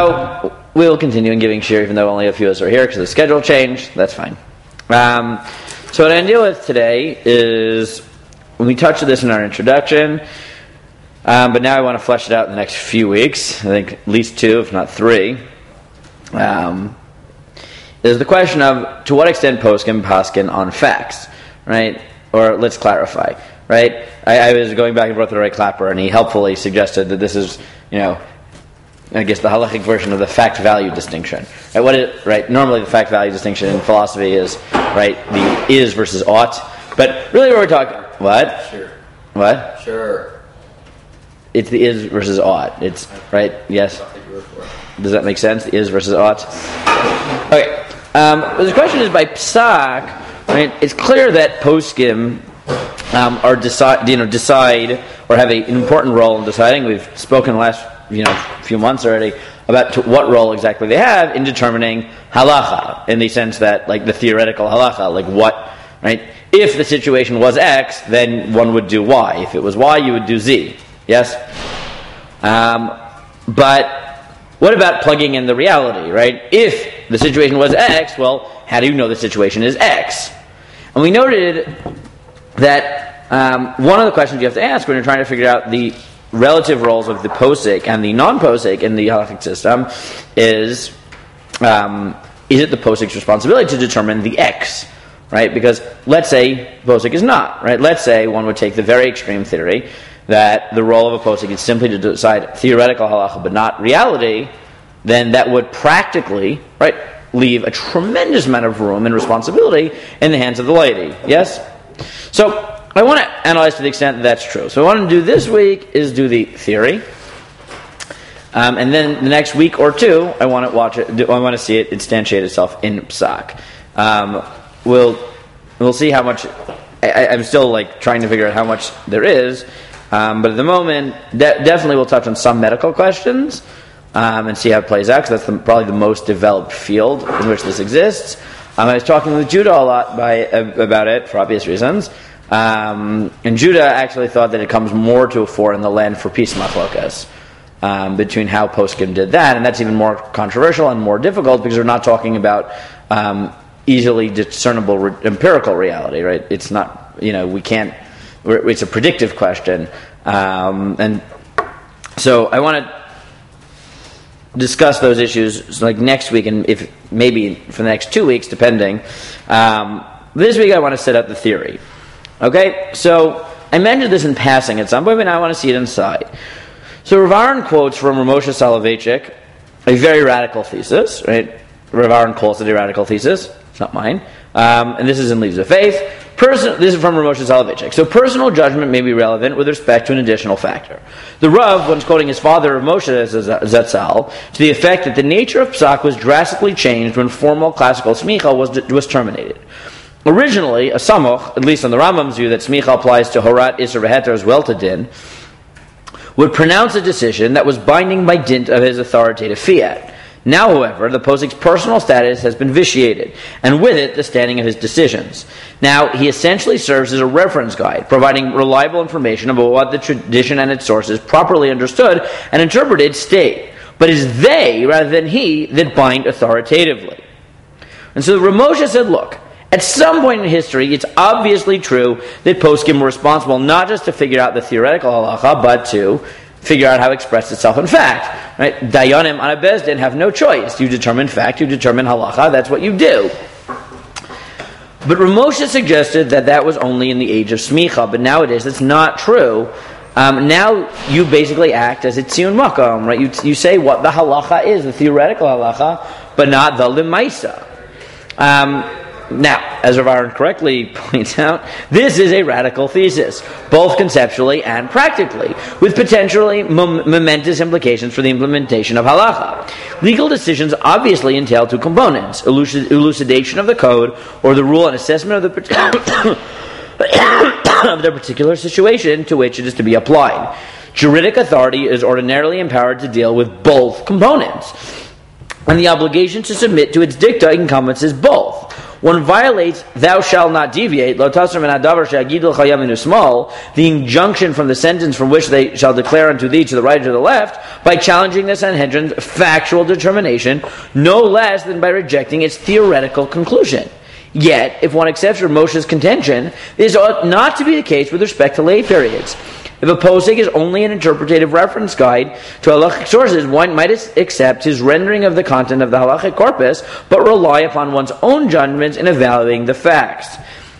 So we'll continue in giving shir, even though only a few of us are here because the schedule changed. That's fine. So what I'm going to deal with today is, we touched on this in our introduction, but now I want to flesh it out in the next few weeks. I think at least 2, if not 3. Is the question of, to what extent poskim paskin on facts, right? Or let's clarify, right? I was going back and forth with Ray Clapper, and he helpfully suggested that this is, I guess the halachic version of the fact-value distinction. Right? Normally the fact-value distinction in philosophy is, right, the is versus ought. But really what we're talking... What? Sure. What? Sure. It's the is versus ought. It's, right? Yes? Does that make sense? The is versus ought? Okay. The question is by psak, right? It's clear that poskim are decide or have an important role in deciding. We've spoken the last few months already about what role exactly they have in determining halacha, in the sense that, like, the theoretical halacha, like what, right? If the situation was X, then one would do Y. If it was Y, you would do Z. Yes? But what about plugging in the reality, right? If the situation was X, well, how do you know the situation is X? And we noted that one of the questions you have to ask when you're trying to figure out the relative roles of the posik and the non-posik in the halachic system is it the posik's responsibility to determine the X, right? Because let's say posik is not, right? Let's say one would take the very extreme theory that the role of a posik is simply to decide theoretical halacha but not reality, then that would practically, right, leave a tremendous amount of room and responsibility in the hands of the laity. Yes? So I want to analyze to the extent that that's true. So what I want to do this week is do the theory. And then the next week or 2, I want to watch it. I want to see it instantiate itself in psak. We'll see how much. I'm still trying to figure out how much there is. But at the moment, definitely we'll touch on some medical questions and see how it plays out, because that's probably the most developed field in which this exists. I was talking with Judah a lot about it for obvious reasons. And Judah actually thought that it comes more to a fore in the land for peace machlokas, between how poskim did that, and that's even more controversial and more difficult because we're not talking about easily discernible empirical reality, right? It's not, we can't. It's a predictive question, and so I want to discuss those issues next week, and if maybe for the next 2 weeks, depending. This week I want to set up the theory. Okay, so I mentioned this in passing at some point, but now I want to see it inside. So Rav Aaron quotes from Rav Moshe Soloveitchik a very radical thesis, right? Rav Aaron calls it a radical thesis. It's not mine. And this is in Leaves of Faith. This is from Rav Moshe Soloveitchik. So personal judgment may be relevant with respect to an additional factor. The Rav, once quoting his father, Rav Moshe Zatzal, to the effect that the nature of psak was drastically changed when formal classical smicha was terminated. Originally, a samoch, at least on the Rambam's view that smicha applies to horat, isser, v'heter as well to din, would pronounce a decision that was binding by dint of his authoritative fiat. Now, however, the posik's personal status has been vitiated, and with it, the standing of his decisions. Now, he essentially serves as a reference guide, providing reliable information about what the tradition and its sources properly understood and interpreted state. But it's they, rather than he, that bind authoritatively. And so Rav Moshe said, look, at some point in history, it's obviously true that poskim were responsible not just to figure out the theoretical halacha, but to figure out how it expressed itself in fact. Right? Dayanim on a bezdin have no choice. You determine fact, you determine halacha, that's what you do. But Rav Moshe suggested that was only in the age of smicha, but nowadays it's not true. Now you basically act as a tziyun makom, right? You say what the halacha is, the theoretical halacha, but not the limaisa. Now, as Rav Aaron correctly points out, this is a radical thesis, both conceptually and practically, with potentially momentous implications for the implementation of halacha. Legal decisions obviously entail 2 components: elucidation of the code, or the rule, and assessment of the particular situation to which it is to be applied. Juridic authority is ordinarily empowered to deal with both components, and the obligation to submit to its dicta encompasses both. one violates "thou shalt not deviate," the injunction from the sentence from which they shall declare unto thee to the right or to the left, by challenging the Sanhedrin's factual determination, no less than by rejecting its theoretical conclusion. Yet, if one accepts Moshe's contention, this ought not to be the case with respect to lay periods. If a posek is only an interpretative reference guide to halachic sources, one might accept his rendering of the content of the halachic corpus, but rely upon one's own judgments in evaluating the facts.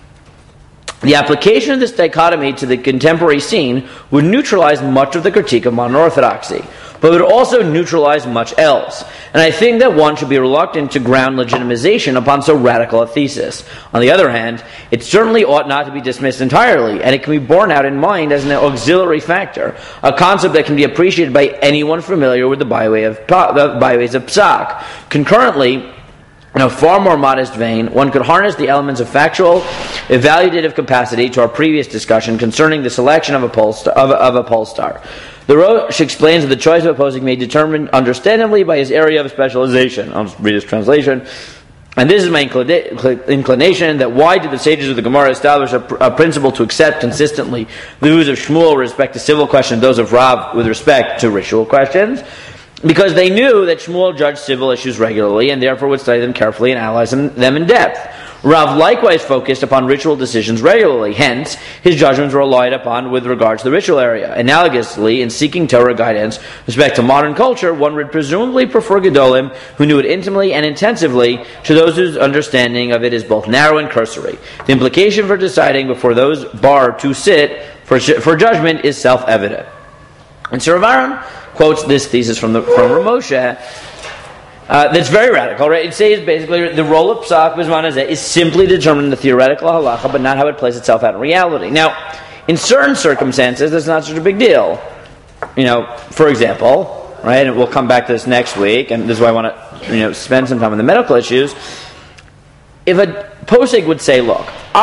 The application of this dichotomy to the contemporary scene would neutralize much of the critique of modern orthodoxy, but would also neutralize much else. And I think that one should be reluctant to ground legitimization upon so radical a thesis. On the other hand, it certainly ought not to be dismissed entirely, and it can be borne out in mind as an auxiliary factor, a concept that can be appreciated by anyone familiar with the byways of psak. Concurrently, in a far more modest vein, one could harness the elements of factual, evaluative capacity to our previous discussion concerning the selection of a poll star. The Rosh explains that the choice of a posek may be determined understandably by his area of specialization. I'll just read his translation. And this is my inclination, that why did the sages of the Gemara establish a principle to accept consistently the views of Shmuel with respect to civil questions, those of Rav with respect to ritual questions? Because they knew that Shmuel judged civil issues regularly and therefore would study them carefully and analyze them in depth. Rav likewise focused upon ritual decisions regularly, hence his judgments were relied upon with regard to the ritual area. Analogously, in seeking Torah guidance with respect to modern culture, one would presumably prefer Gedolim, who knew it intimately and intensively, to those whose understanding of it is both narrow and cursory. The implication for deciding before those bar to sit for judgment is self-evident. And Sir Rav Aaron quotes this thesis from Ramosha. That's very radical, right? It says basically the role of psak b'zman hazeh is simply determining the theoretical halacha, but not how it plays itself out in reality. Now, in certain circumstances, that's not such a big deal. For example, right? And we'll come back to this next week, and this is why I want to, spend some time on the medical issues. If a posek would say, "Look,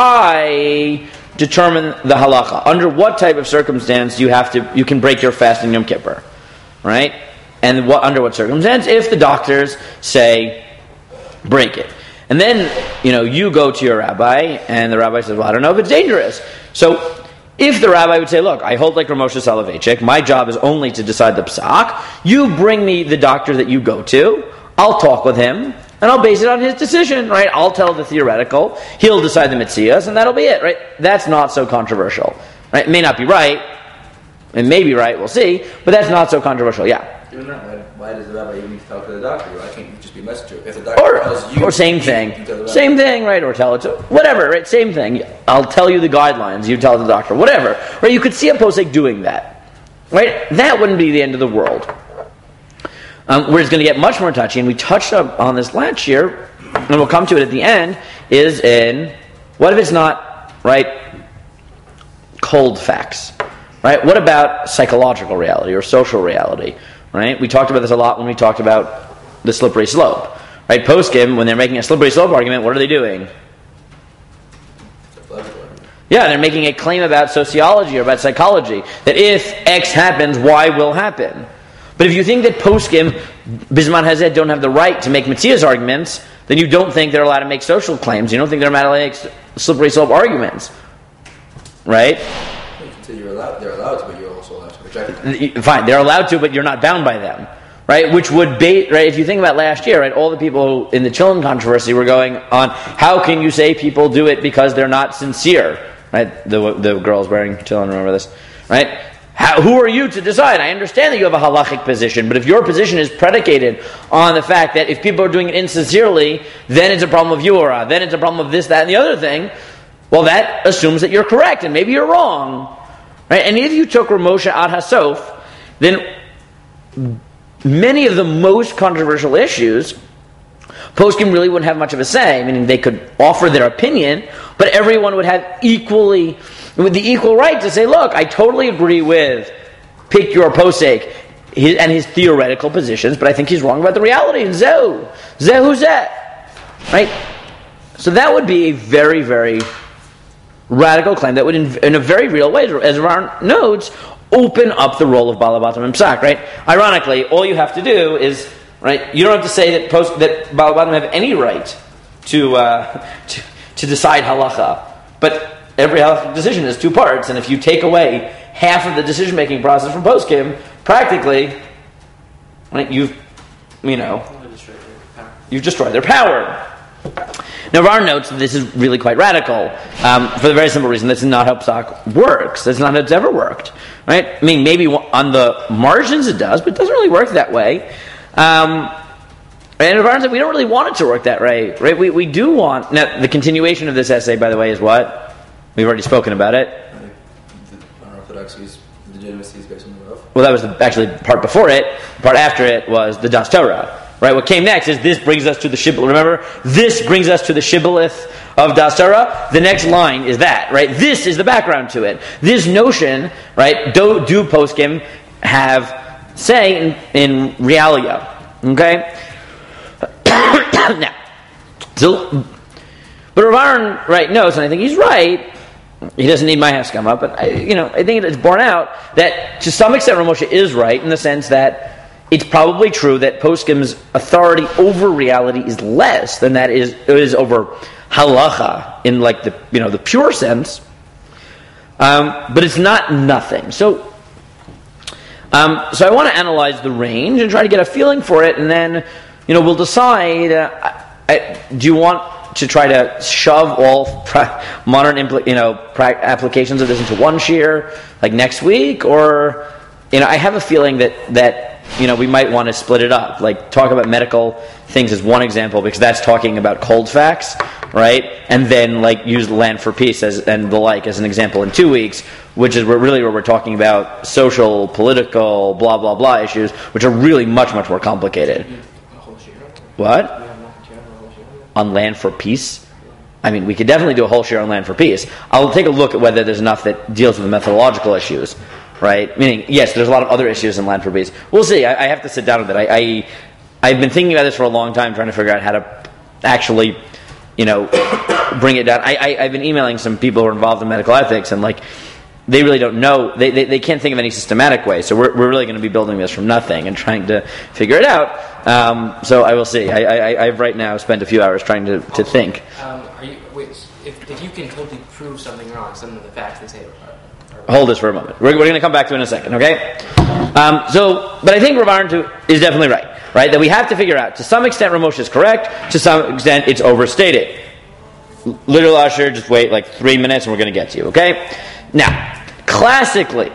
I determine the halacha. Under what type of circumstance you can break your fast in Yom Kippur, right?" And under what circumstance? If the doctors say, break it. And then, you go to your rabbi, and the rabbi says, "Well, I don't know if it's dangerous." So, if the rabbi would say, "Look, I hold like Ramosha Soloveitchik, my job is only to decide the psak, you bring me the doctor that you go to, I'll talk with him, and I'll base it on his decision, right? I'll tell the theoretical, he'll decide the mitzias, and that'll be it, right?" That's not so controversial, right? It may not be right, it may be right, we'll see, but that's not so controversial, yeah. Why does the rabbi even need to talk to the doctor? Why can't you just be a messenger? If the doctor tells you, or same thing, right? Or tell it to whatever, right? Same thing. I'll tell you the guidelines. You tell the doctor, whatever, right? You could see a posek doing that, right? That wouldn't be the end of the world. Where it's going to get much more touchy, and we touched up on this last year, and we'll come to it at the end. Is in what if it's not right? Cold facts, right? What about psychological reality or social reality? Right? We talked about this a lot when we talked about the slippery slope. Right? Poskim, when they're making a slippery slope argument, what are they doing? Yeah, they're making a claim about sociology or about psychology. That if X happens, Y will happen. But if you think that poskim, Bisman Hazet, don't have the right to make Metzias arguments, then you don't think they're allowed to make social claims. You don't think they're allowed to make slippery slope arguments. Right? So they're allowed to, but you're also allowed to reject them. Fine, they're allowed to, but you're not bound by them, right? Which would be, right, if you think about last year, right, all the people in the Chilin controversy were going on, how can you say people do it because they're not sincere, right? The girls wearing Chilin, remember this, right? Who are you to decide? I understand that you have a halachic position, but if your position is predicated on the fact that if people are doing it insincerely, then it's a problem of Yura, then it's a problem of this, that, and the other thing, well, that assumes that you're correct, and maybe you're wrong. Right? And if you took Ramosha ad hasof, then many of the most controversial issues, poskim really wouldn't have much of a say. Meaning they could offer their opinion, but everyone would have the equal right to say, "Look, I totally agree with pick your posek and his theoretical positions, but I think he's wrong about the reality." And zehu zeh, right? So that would be a very, very radical claim that would, in a very real way, as Aaron notes, open up the role of Balabatim and Psak, right? Ironically, all you have to do is, right, you don't have to say that Balabatim have any right to decide halacha. But every halachic decision is two parts, and if you take away half of the decision-making process from poskim, practically, right, you've destroyed their power. Now, Rav notes that this is really quite radical for the very simple reason that's not how psak works. That's not how it's ever worked, right? I mean, maybe on the margins it does, but it doesn't really work that way. And Rav said we don't really want it to work that way, right? We do want. Now, the continuation of this essay, by the way, is what? We've already spoken about it. The unorthodoxy's legitimacy is based on the Rav. Well, that was actually the part before it. The part after it was the Das Torah. Right, what came next is this brings us to the Shibboleth. Remember, this brings us to the Shibboleth of Das Torah. The next line is that, right? This is the background to it. This notion, right? Do poskim have say in realia? Okay. Now, so, but Rav Aaron, right, knows, and I think he's right. He doesn't need my haskama, but I think it's borne out that to some extent Rav Moshe is right in the sense that it's probably true that poskim's authority over reality is less than that is over halacha in like the pure sense, but it's not nothing. So I want to analyze the range and try to get a feeling for it, and then we'll decide. Do you want to try to shove all modern applications of this into one shiur like next week, or I have a feeling that we might want to split it up, like talk about medical things as one example, because that's talking about cold facts, right? And then like use Land for Peace and the like as an example in 2 weeks, which is where we're talking about social, political, blah, blah, blah issues, which are really much, much more complicated. What? On Land for Peace? I mean, we could definitely do a whole shiur on Land for Peace. I'll take a look at whether there's enough that deals with the methodological issues. Right? Meaning, yes, there's a lot of other issues in Land for Peace. We'll see. I have to sit down with it. I've been thinking about this for a long time, trying to figure out how to actually, bring it down. I've been emailing some people who are involved in medical ethics, and like, they really don't know. They can't think of any systematic way. So we're really going to be building this from nothing and trying to figure it out. So I will see. I've right now spent a few hours trying to think. If you can totally prove something wrong, some of the facts they say are Hold this for a moment. We're going to come back to it in a second, okay? But I think Rav Aaron is definitely right? That we have to figure out, to some extent Rav Moshe is correct, to some extent it's overstated. Literal usher, just wait like 3 minutes and we're going to get to you, okay? Now, classically,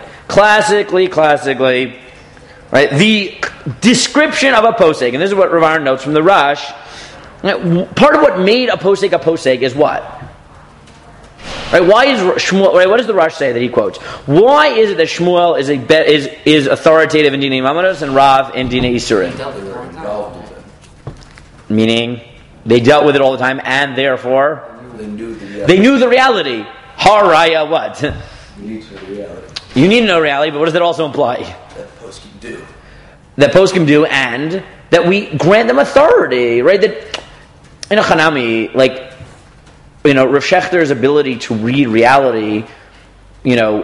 right, the description of a posek, and this is what Rav Aaron notes from the Rush, part of what made a posek is what? Right? Why is Shmuel? Right? What does the Rush say that he quotes? Why is it that Shmuel is authoritative in Dinei Mamanos and Rav in Dinei Isurim? Meaning, they dealt with it all the time, and therefore they knew the reality. Haraya, what? You need to know reality, but what does that also imply? That poskim do, and that we grant them authority, right? That in a Chanami, like. Rav Shechter's ability to read reality, maybe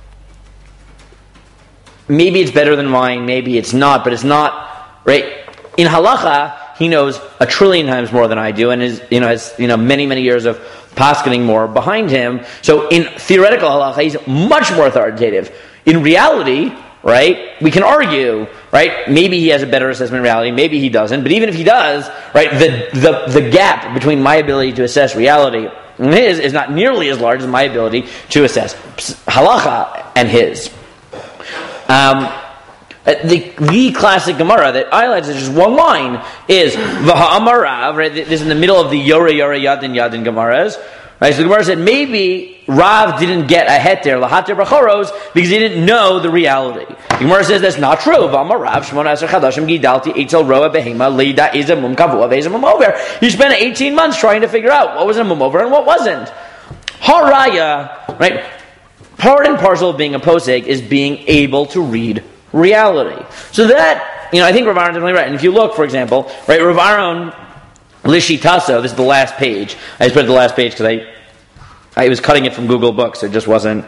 it's better than mine, maybe it's not, but it's not, right? In halacha, he knows 1 trillion times more than I do, and has many, many years of paskening more behind him. So in theoretical halacha, he's much more authoritative. In reality, right, we can argue, right, maybe he has a better assessment of reality, maybe he doesn't, but even if he does, right, the gap between my ability to assess reality and his is not nearly as large as my ability to assess halacha and his. The classic Gemara that highlights is just one line is V'ha'amarav, right, this is in the middle of the Yora Yadin Yadin Gemaras. Right, so the Gemara said maybe Rav didn't get a heter lahater b'choros because he didn't know the reality. The Gemara says that's not true. Rav He spent 18 months trying to figure out what was a mum over and what wasn't. Haraya, right? Part and parcel of being a posek is being able to read reality. So that I think Rav Aaron is definitely right. And if you look, for example, right, Rav Aaron. Lishitaso, this is the last page. I just put it the last page because I was cutting it from Google Books. So it just wasn't,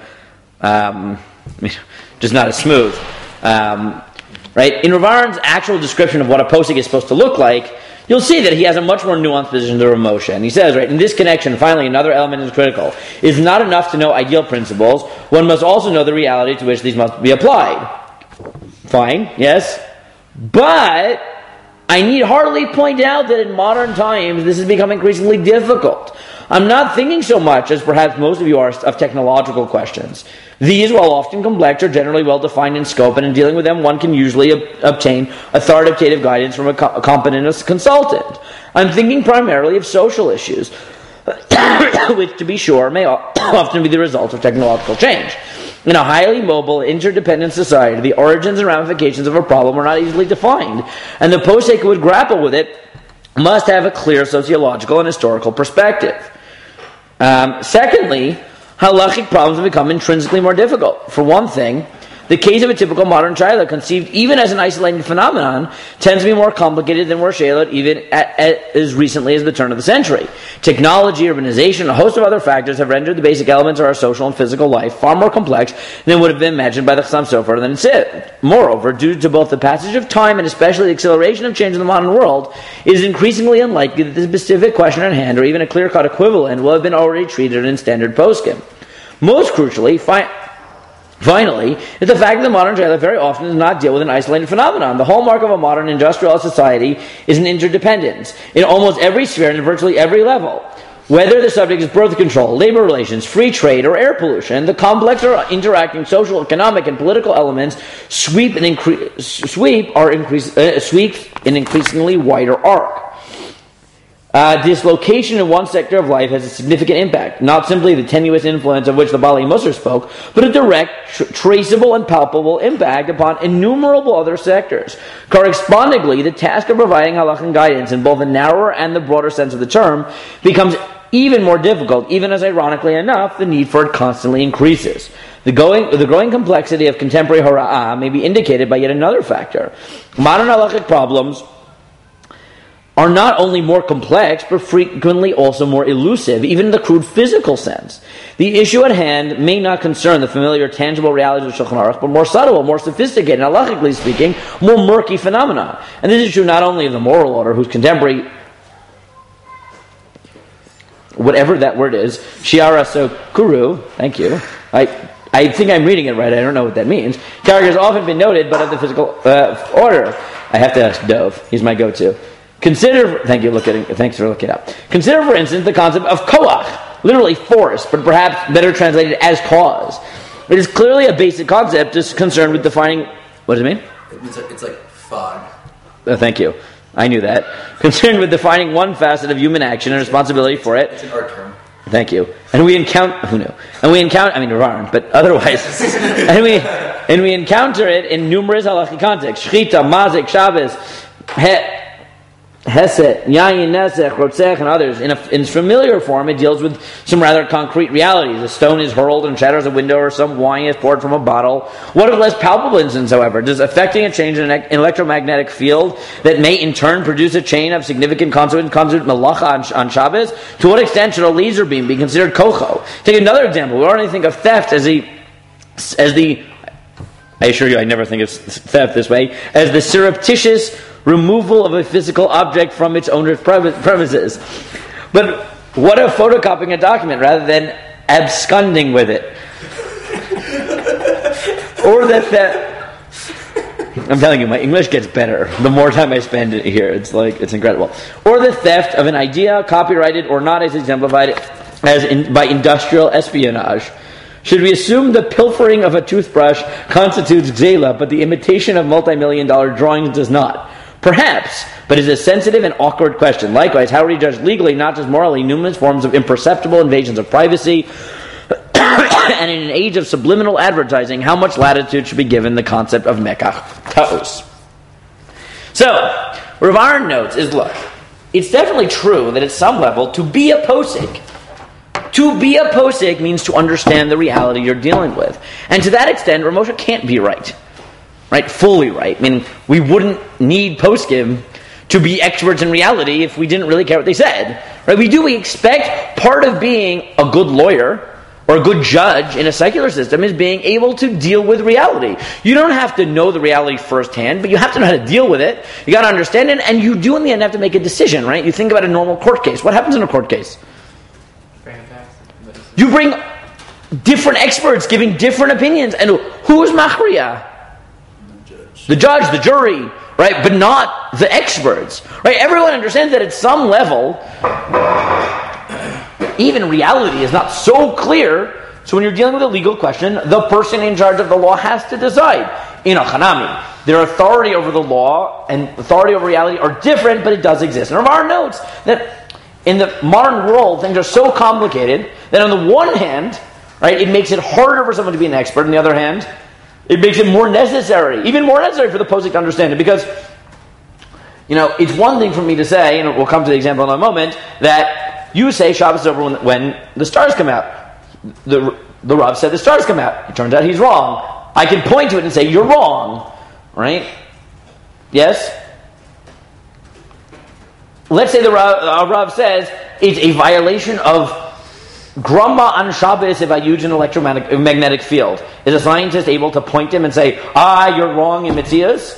just not as smooth. Right? In Rav Aaron's actual description of what a posek is supposed to look like, you'll see that he has a much more nuanced position to Rav Moshe. And he says, right, in this connection, finally, another element is critical. It's not enough to know ideal principles. One must also know the reality to which these must be applied. Fine, yes. But I need hardly point out that in modern times, this has become increasingly difficult. I'm not thinking so much, as perhaps most of you are, of technological questions. These, while often complex, are generally well-defined in scope, and in dealing with them, one can usually obtain authoritative guidance from a competent consultant. I'm thinking primarily of social issues, which, to be sure, may often be the result of technological change. In a highly mobile, interdependent society, the origins and ramifications of a problem are not easily defined, and the posek who would grapple with it must have a clear sociological and historical perspective. Secondly, halachic problems have become intrinsically more difficult. For one thing, the case of a typical modern shaila, conceived even as an isolated phenomenon, tends to be more complicated than were shailot even as recently as the turn of the century. Technology, urbanization, a host of other factors have rendered the basic elements of our social and physical life far more complex than would have been imagined by the Chassam Sofer than it. Moreover, due to both the passage of time and especially the acceleration of change in the modern world, it is increasingly unlikely that the specific question at hand, or even a clear-cut equivalent, will have been already treated in standard poskim. Most crucially, finally, is the fact that the modern shaila very often does not deal with an isolated phenomenon. The hallmark of a modern industrialized society is an interdependence in almost every sphere and at virtually every level. Whether the subject is birth control, labor relations, free trade, or air pollution, the complex or interacting social, economic, and political elements sweep an increasingly wider arc. Dislocation in one sector of life has a significant impact, not simply the tenuous influence of which the Bali Musar spoke, but a direct, traceable, and palpable impact upon innumerable other sectors. Correspondingly, the task of providing halakhic guidance in both the narrower and the broader sense of the term becomes even more difficult, even as, ironically enough, the need for it constantly increases. The growing complexity of contemporary hora'ah may be indicated by yet another factor. Modern halakhic problems are not only more complex, but frequently also more elusive, even in the crude physical sense. The issue at hand may not concern the familiar, tangible realities of Shulchan Aruch, but more subtle, more sophisticated, and halachically speaking, more murky phenomena. And this is true not only of the moral order, whose contemporary, whatever that word is, Shiara Sokuru, thank you, I think I'm reading it right, I don't know what that means. Character has often been noted, but of the physical order. I have to ask Dove, he's my go-to. Thanks for looking up. Consider, for instance, the concept of koach, literally force, but perhaps better translated as cause. It is clearly a basic concept just concerned with defining. What does it mean? It's like fog. Thank you. I knew that. Concerned with defining one facet of human action and responsibility for it. It's an art term. Thank you. And we encounter. Who knew? And we encounter. I mean, Rav, but otherwise, and we encounter it in numerous halachic contexts: shchita, mazik, Shabbos, Hesed, Yayin, Nesech, Rotzech, and others. In its familiar form, it deals with some rather concrete realities. A stone is hurled and shatters a window, or some wine is poured from a bottle. What of less palpable instance, however, does affecting a change in an electromagnetic field that may in turn produce a chain of significant constituent malacha on Shabbos? To what extent should a laser beam be considered kocho? Take another example. We already think of theft as the I assure you I never think of theft this way, as the surreptitious removal of a physical object from its owner's premises. But what of photocopying a document rather than absconding with it? Or that I'm telling you, my English gets better the more time I spend here. It's incredible. Or the theft of an idea, copyrighted or not, as exemplified by industrial espionage. Should we assume the pilfering of a toothbrush constitutes gzela, but the imitation of multi-million-dollar drawings does not? Perhaps, but it's a sensitive and awkward question. Likewise, how are we judged legally, not just morally, numerous forms of imperceptible invasions of privacy, and in an age of subliminal advertising, how much latitude should be given the concept of mekach ta'us? So, Rav Aaron notes is, look, it's definitely true that at some level, to be a posek means to understand the reality you're dealing with. And to that extent, Rav Moshe can't be right, fully right. I mean, we wouldn't need poskim to be experts in reality if we didn't really care what they said. Right? We expect part of being a good lawyer, or a good judge in a secular system is being able to deal with reality. You don't have to know the reality firsthand, but you have to know how to deal with it. You got to understand it, and you do in the end have to make a decision, right? You think about a normal court case. What happens in a court case? You bring different experts giving different opinions, and who is machriya? The judge, the jury, right? But not the experts, right? Everyone understands that at some level, even reality is not so clear. So when you're dealing with a legal question, the person in charge of the law has to decide. In a chanami, their authority over the law and authority over reality are different, but it does exist. And Rav notes that in the modern world, things are so complicated that on the one hand, right, it makes it harder for someone to be an expert. On the other hand, it makes it more necessary, even more necessary for the posek to understand it. Because, it's one thing for me to say, and we'll come to the example in a moment, that you say Shabbos is over when the stars come out. The Rav said the stars come out. It turns out he's wrong. I can point to it and say, you're wrong. Right? Yes? Let's say the Rav says it's a violation of Grama on Shabbos if I use an electromagnetic field. Is a scientist able to point him and say, you're wrong in Mitzias?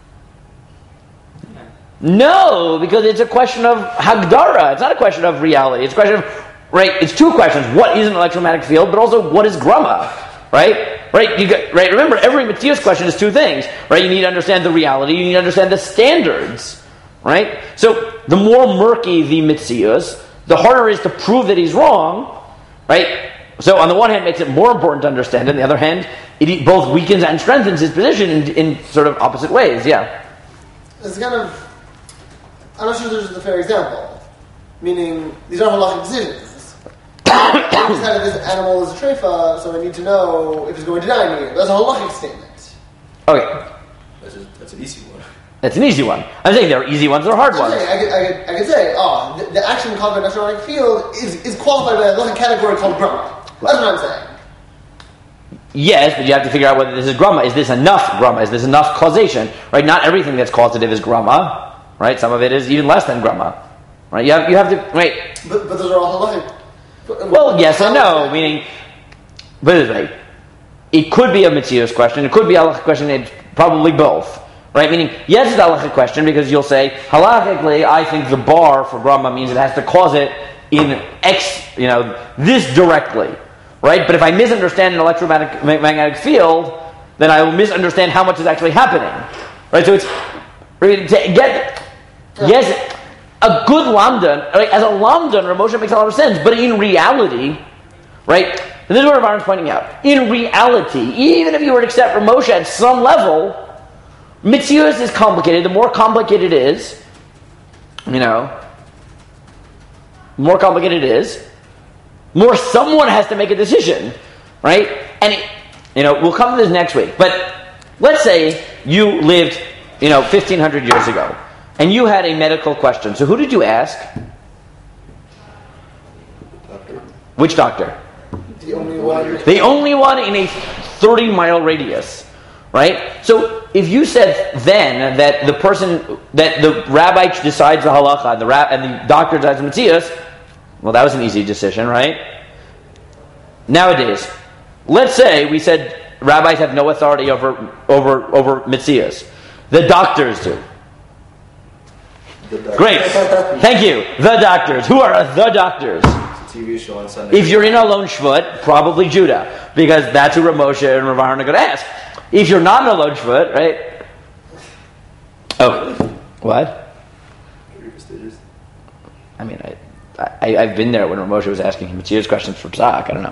No, because it's a question of Hagdara. It's not a question of reality. It's a question of, it's two questions. What is an electromagnetic field, but also what is Grama? Right? Remember, every Mitzias question is two things. Right? You need to understand the reality. You need to understand the standards. Right? So, the more murky the Mitzias, the harder it is to prove that he's wrong. Right? So on the one hand, it makes it more important to understand it. On the other hand, it both weakens and strengthens his position in sort of opposite ways. Yeah. It's kind of... I'm not sure this is a fair example. Meaning, these are halachic decisions. I decided this animal is a treifa, so I need to know if it's going to die in a year. That's a halachic statement. Okay. That's an easy one. That's an easy one. I'm saying there are easy ones, there are hard ones. I could say, the action called by an electromagnetic field is qualified by a category called Grama. That's what I'm saying. Yes, but you have to figure out whether this is Grama. Is this enough Grama? Is this enough causation? Right? Not everything that's causative is Grama. Right? Some of it is even less than Grama. Right? You have to... Right? But those are all halachic. Well, yes and no. Meaning... But this way, it could be a Mitzias question. It could be a halachic question. It's probably both. Right? Meaning, yes, it's a halachic question because you'll say, halachically, I think the bar for Grama means it has to cause it in this directly. Right? But if I misunderstand an electromagnetic field, then I will misunderstand how much is actually happening. Right? So it's... Yes, a good lamdan, right? As a lamdan, Rav Moshe makes a lot of sense, but in reality, right? And this is what Rav Aaron's pointing out. In reality, even if you were to accept Rav Moshe at some level, Mitzias is complicated. The more complicated it is, more someone has to make a decision, right? And we'll come to this next week. But let's say you lived, 1,500 years ago, and you had a medical question. So who did you ask? Doctor. Which doctor? The only one. The only one in a 30-mile radius, right? So if you said then that the rabbi decides the halacha and the doctor decides the Mitzias, well, that was an easy decision, right? Nowadays, let's say we said rabbis have no authority over Mitzias. The doctors do. Great. Thank you. The doctors. Who are the doctors? It's a TV show on Sunday. If you're in Alon Shvut, probably Judah, because that's who Rav Moshe and Rav Aaron are going to ask. If you're not in Alon Shvut, right? Oh, what? Pretty prestigious. I mean, I've been there when Rav Moshe was asking him serious questions for Tzach. I don't know.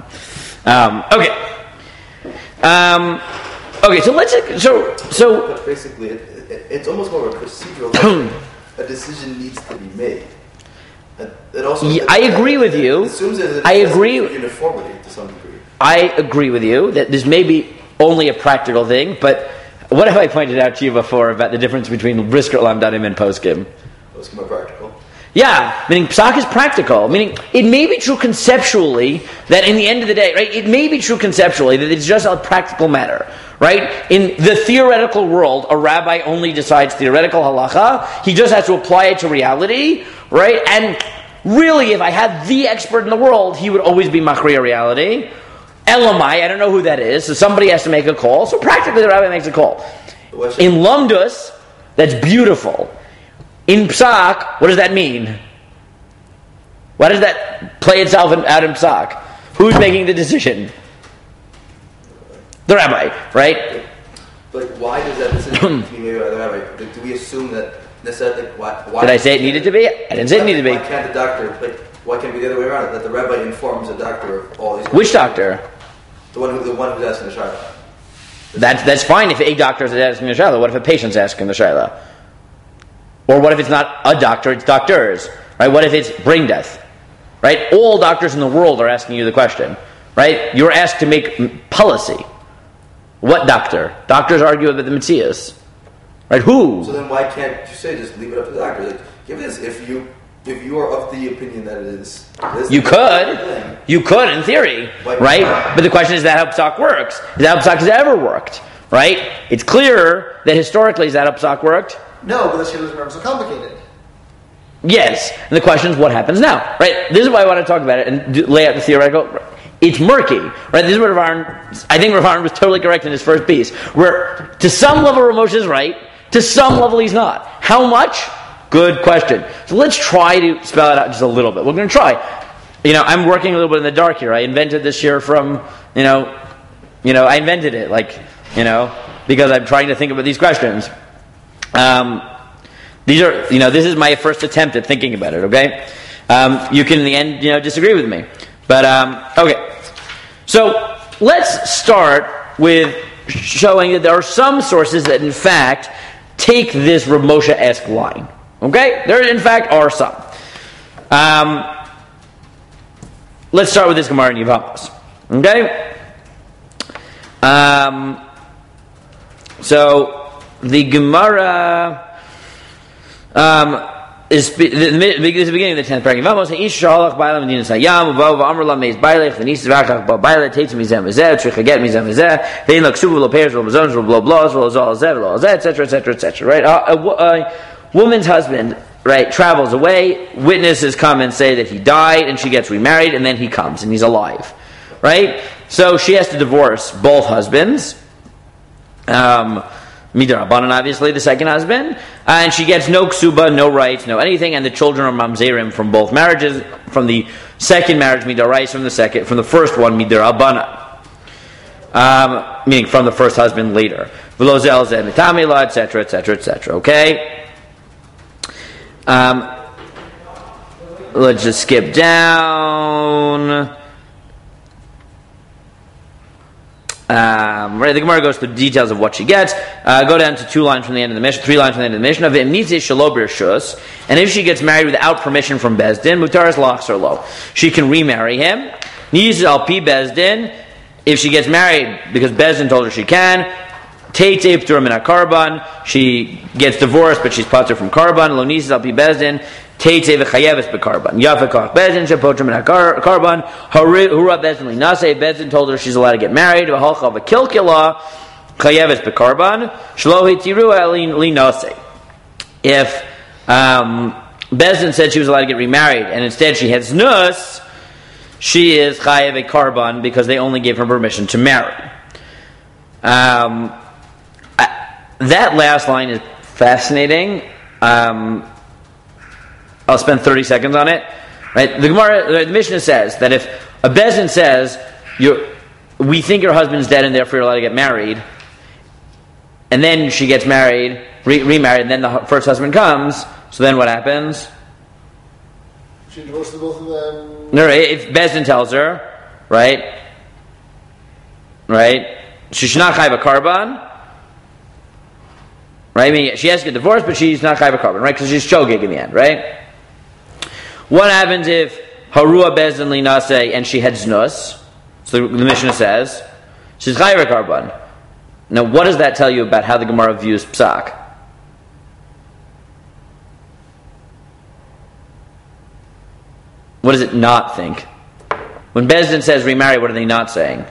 Okay, so let's so But basically, it's almost more of a procedural. A decision needs to be made. It also. I agree with you. Assumes that I agree. Uniformity to some degree. I agree with you that this may be only a practical thing, but what have I pointed out to you before about the difference between Brisker Lamdanim and Poskim? Poskim are practical. Yeah, meaning Psak is practical. Meaning it may be true conceptually that in the end of the day, right? It may be true conceptually that it's just a practical matter, right? In the theoretical world, a rabbi only decides theoretical halacha. He just has to apply it to reality, right? And Really, if I had the expert in the world, he would always be Machriya reality. Elamai, I don't know who that is, so somebody has to make a call. So practically the rabbi makes a call. In Lumdus, that's beautiful. In Psak, what does that mean? Why does that play itself out in Psak? Who's making the decision? The rabbi, right? But why does that decision need to be made by the rabbi? Do we assume that necessarily? Why Did I say it needed to be? I didn't say it needed to be. Why can't the doctor? Why can't it be the other way around? That the rabbi informs the doctor of all these. Which doctor? The one who's asking the shayla. That's fine if a doctor is asking the shayla. What if a patient's asking the shayla? Or what if it's not a doctor, it's doctors? Right? What if it's brain death? Right? All doctors in the world are asking you the question. Right? You're asked to make policy. What doctor? Doctors argue about the Metzias. Right? Who? So then why can't you say just leave it up to the doctor? Like, give this if you are of the opinion that it is this. You could in theory. Right? But the question is that how Psak works? Is that how Psak has ever worked? Right? It's clear that historically is that how Psak worked? No, but the shayla is never so complicated. Yes. And the question is what happens now? Right? This is why I want to talk about it and lay out the theoretical. It's murky, right? This is what I think Rav Aaron was totally correct in his first piece. Where to some level Rav Moshe is right, to some level he's not. How much? Good question. So let's try to spell it out just a little bit. We're going to try. I'm working a little bit in the dark here. I invented this here from, I invented it, because I'm trying to think about these questions. These are, this is my first attempt at thinking about it, okay? You can in the end, disagree with me. But, okay. So, let's start with showing that there are some sources that, in fact, take this Rav Moshe-esque line. Okay? There, in fact, are some. Let's start with this Gemara in Yevamos. Okay? So, the Gemara... this is the beginning of the 10th paragraph. Vamos ish shalach ba'ala medina sayam uvav amr la meiz bailech v'nis v'achach ba'baila teitz mizem v'zeh tzrichaget mizem v'zeh vein la ksuvu lo peirs lo mazon lo blo blos lo zal zev lo zeh etc. Right? A woman's husband, right, travels away. Witnesses come and say that he died, and she gets remarried, and then he comes and he's alive. Right? So she has to divorce both husbands. Midar Rabbanan, obviously, the second husband. And she gets no ksuba, no rights, no anything, and the children are mamzerim from both marriages. From the second marriage, midar rights, from the first one, midar Rabbanan. Meaning from the first husband later. V'lozel zeh mitamila, etc., etc. Okay? Let's just skip down. Right, the Gemara goes through details of what she gets. Go down to 2 lines from the end of the mission, 3 lines from the end of the mission. And if she gets married without permission from Bezdin, mutaras lachs or low, she can remarry him. Nizis al pi Bezdin, if she gets married because Bezdin told her she can. Teitei p'tura min karban, she gets divorced but she's patur from karban. Lo nizis al pi Bezdin. Teitei v'chayeves b'karban. Yafekach Bezdin shepotur min karban. Hura Bezdin linase. Bezdin told her she's allowed to get married. V'halcha v'kilkila chayeves b'karban. Shlo hitiru linase. If Bezdin said she was allowed to get remarried and instead she has nus, she is chayev a karban because they only gave her permission to marry. That last line is fascinating. I'll spend 30 seconds on it. Right? The Gemara, the Mishnah says that if a Bezdin says, we think your husband's dead and therefore you're allowed to get married, and then she gets married, remarried, and then the first husband comes, so then what happens? She divorces both of them. No, if Bezdin tells her, right, she should not chayv a karban, right? I mean, she has to get divorced, but she's not chayv a karban, right? Because she's shogeg in the end, right? What happens if Harua Bezdin linase and she had znus? So the Mishnah says she's chayv a karban. Now, what does that tell you about how the Gemara views psak? What does it not think? When Bezdin says remarry, what are they not saying?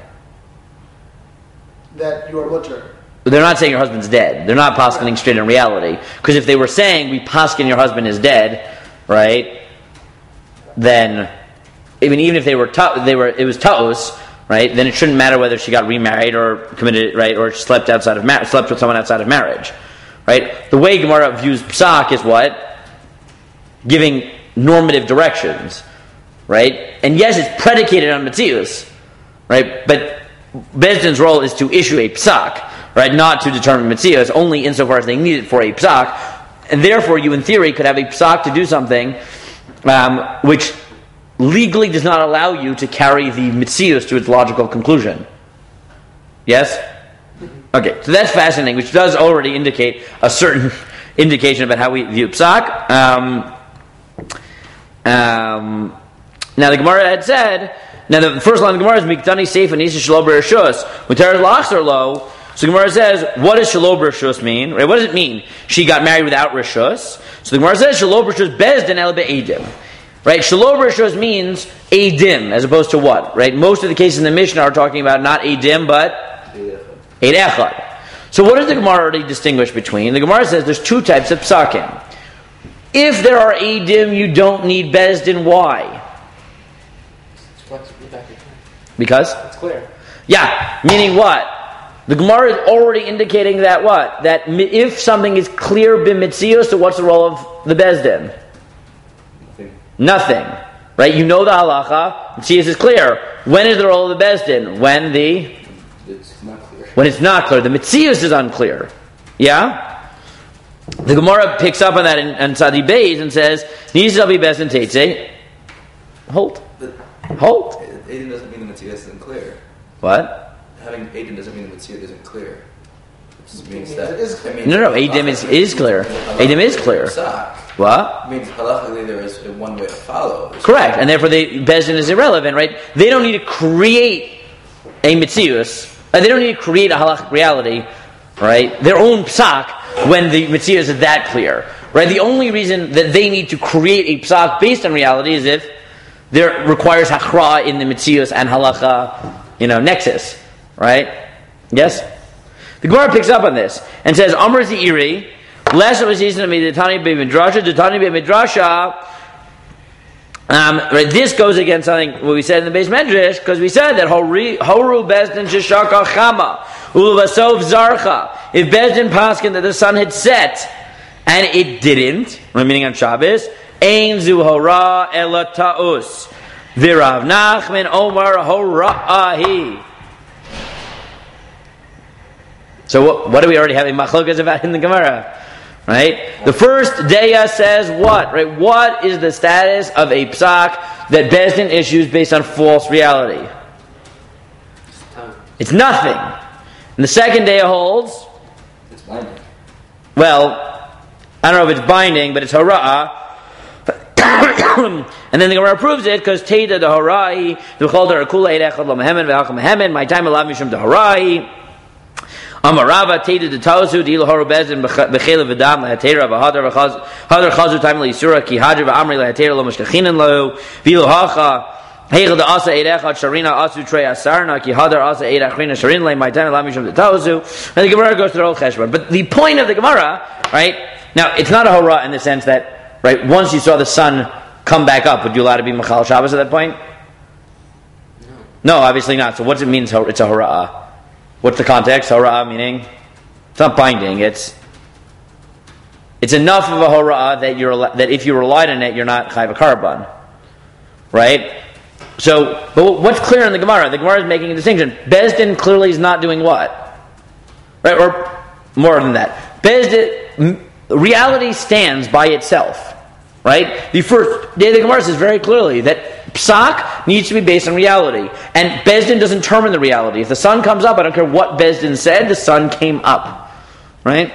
That you are mutter. They're not saying your husband's dead. They're not poskening straight in reality. Because if they were saying we posken your husband is dead, right? then even if it was ta'us, right? Then it shouldn't matter whether she got remarried or committed, right, or slept with someone outside of marriage, right? The way Gemara views psak is what? Giving normative directions, right? And yes, it's predicated on metzius, right? But Bezdin's role is to issue a psak, right? Not to determine metzius, only insofar as they need it for a psak, and therefore you, in theory, could have a psak to do something which legally does not allow you to carry the metzius to its logical conclusion. Yes? Okay, so that's fascinating, which does already indicate a certain indication about how we view psak. Now the Gemara had said, now the first line of the Gemara is Miktani Seif and Isa Shelo B'Rishus. When Teres Lachzer Lo, so the Gemara says, what does Shelo B'Rishus mean? Right? What does it mean? She got married without Rishus. So the Gemara says Shelo B'Rishus Bezdin El Be'edim. Right? Shelo B'Rishus means Edim, as opposed to what? Right? Most of the cases in the Mishnah are talking about not Edim, but Eid Echad. So what does the Gemara already distinguish between? The Gemara says there's two types of psakim. If there are Edim, you don't need Bezdin. Why? Because? It's clear. Yeah, meaning what? The Gemara is already indicating that what? That if something is clear b'mitzius, so what's the role of the Bezdin? Nothing. Right? You know the halacha, mitzius is clear. When is the role of the Bezdin? When It's not clear. When it's not clear. The mitzius is unclear. Yeah? The Gemara picks up on that in Sadi Beis and says, Nizal be Bezdin Teitze. Hold. Aiden doesn't mean the Mitzvah isn't clear. What? Having Aiden doesn't mean the Mitzvah isn't clear. It just means It that. is clear. No, Edim is clear. Edim is clear. What? It means halachically there is one way to follow. Correct, and therefore the Bezdin is irrelevant, right? They don't need to create a mitzius. They don't need to create a halachic reality, right? Their own psak when the mitzius is that clear, right? The only reason that they need to create a psak based on reality is if there requires hakra in the mitzius and halacha, nexus, right? Yes. The Gemara picks up on this and says, Amr Z'iri, less of a season of the Tani B'Midrasha, the Tani B'Midrasha. Right, this goes against something what we said in the base medrash, because we said that Horu Bezdin Sheshaka Chama Ulvasov Zarcha. If Bezdin paskin that the sun had set and it didn't, meaning on Shabbos, Ein Zu Hora Ela Ta'us Virav Nachman Omar Hora'ahi. So what do we already have in machlokas about in the Gemara? Right? The first daya says what? Right? What is the status of a psak that Bezdin issues based on false reality? It's nothing. And the second daya holds? It's binding. Well, I don't know if it's binding, but it's hara'ah. And then the Gemara proves it because Teda the Harai, the Chalder Akula Echad Lo Mehemen Ve'Alcham Mehemen, my time Alav Mishum the Harai. Amarava Teda the Tausu Dil Haru Bezdin Bechela V'Dam LaHatera V'Hadar Hadar Chazu Time LaYisura Ki Hadar V'Amri LaHatera Lo Mishkachinen Lo Vilu Hacha Heichel the Asa Eid Echad Sharina Asu Trei Asarna Ki Hadar Asa Eid Achrina Sharin Le my time Alav Mishum the Tausu. And the Gemara goes to the old Cheshbon. But the point of the Gemara, right? Now it's not a Hora in the sense that, right? Once you saw the sun come back up, would you allow to be Machal Shabbos at that point? No, obviously not. So what does it mean it's a Hora'ah? What's the context? Hora'ah meaning? It's not binding. It's enough of a Hora'ah that if you relied on it, you're not Chayv a Karban. Right? So, but what's clear in the Gemara? The Gemara is making a distinction. Bezdin clearly is not doing what? Right? Or more than that. Bezdin, reality stands by itself. Right? The first day of the Gemara says very clearly that psak needs to be based on reality. And Bezdin doesn't determine the reality. If the sun comes up, I don't care what Bezdin said, the sun came up. Right?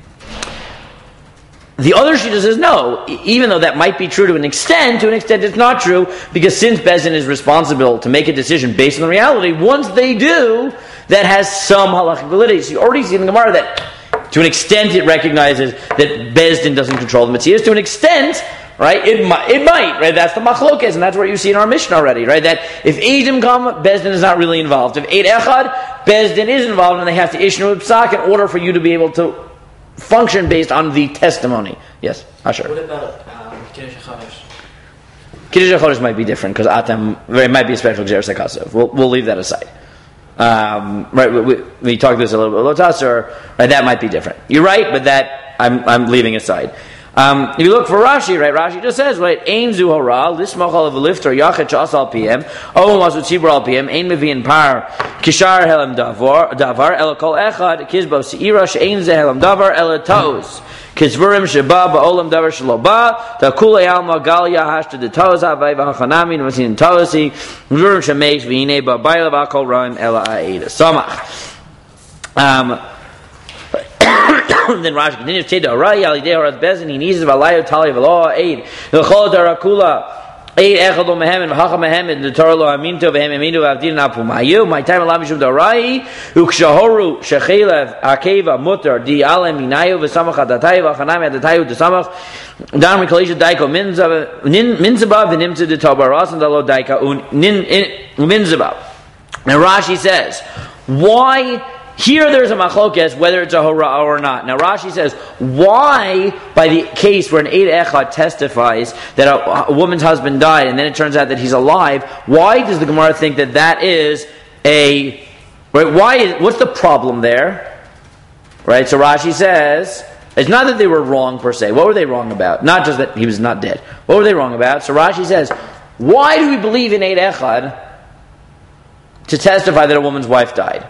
The other Shita says no, even though that might be true to an extent it's not true, because since Bezdin is responsible to make a decision based on the reality, once they do, that has some halachic validity. So you already see in the Gemara that to an extent it recognizes that Bezdin doesn't control the Metzias. To an extent, right, it might, right? That's the machlokes, and that's what you see in our Mishnah already, right? That if Eidim come, Bezdin is not really involved. If Eid Echad, Bezdin is involved, and they have to issue a psak in order for you to be able to function based on the testimony. Yes, Asher. What about Kiddush HaChadosh? Kiddush HaChodesh might be different because Atam it might be a special Gzeres HaKasav. We'll leave that aside. Right, we talked this a little bit. Lotasser, right? That might be different. You're right, but that I'm leaving aside. If you look for Rashi, right? Rashi just says, right? Ein zu hara lismach alav lifter yachet shas al pm o masu tzibur al pm ein meviin par kishar helam davar el kol echad kizbo seira she'ein ze helam davar el taos kizvurim sheba ba'olam davar shelo ba takule alma galia hashta de taos havay v'hachanami n'masin taosi kizvurim shemeish v'hinei ba'bayla v'akol ra'im el ha'eda samach. Then Rashi continues to say, "Arai alidei horas bezin he needs valayo tali v'lo aid v'chol darakula aid echad lo mehemen v'hacha mehemen the Torah lo aminto v'hem aminu v'avdin napumayu my time alam mishum darai ukshahoru shechelev akeva mutar di alem minayu v'samach adatayu v'achanami adatayu d'samach dan mikalisha daiko minzaba v'nimtza de tabaras and dalo daika minzaba." Now Rashi says, why? Here there's a machlokes whether it's a hora or not. Now Rashi says, why by the case where an Eid Echad testifies that a woman's husband died and then it turns out that he's alive, why does the Gemara think that is a... Right, what's the problem there? Right, so Rashi says, it's not that they were wrong per se. What were they wrong about? Not just that he was not dead. What were they wrong about? So Rashi says, why do we believe in Eid Echad to testify that a woman's wife died?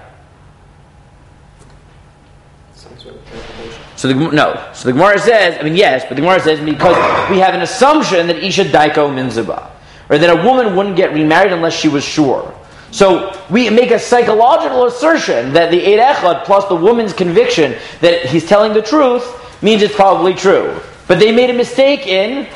So the Gemara says, yes, but the Gemara says because we have an assumption that Isha Daiko Minzaba, or that a woman wouldn't get remarried unless she was sure. So we make a psychological assertion that the Eid Echad plus the woman's conviction that he's telling the truth means it's probably true. But they made a mistake in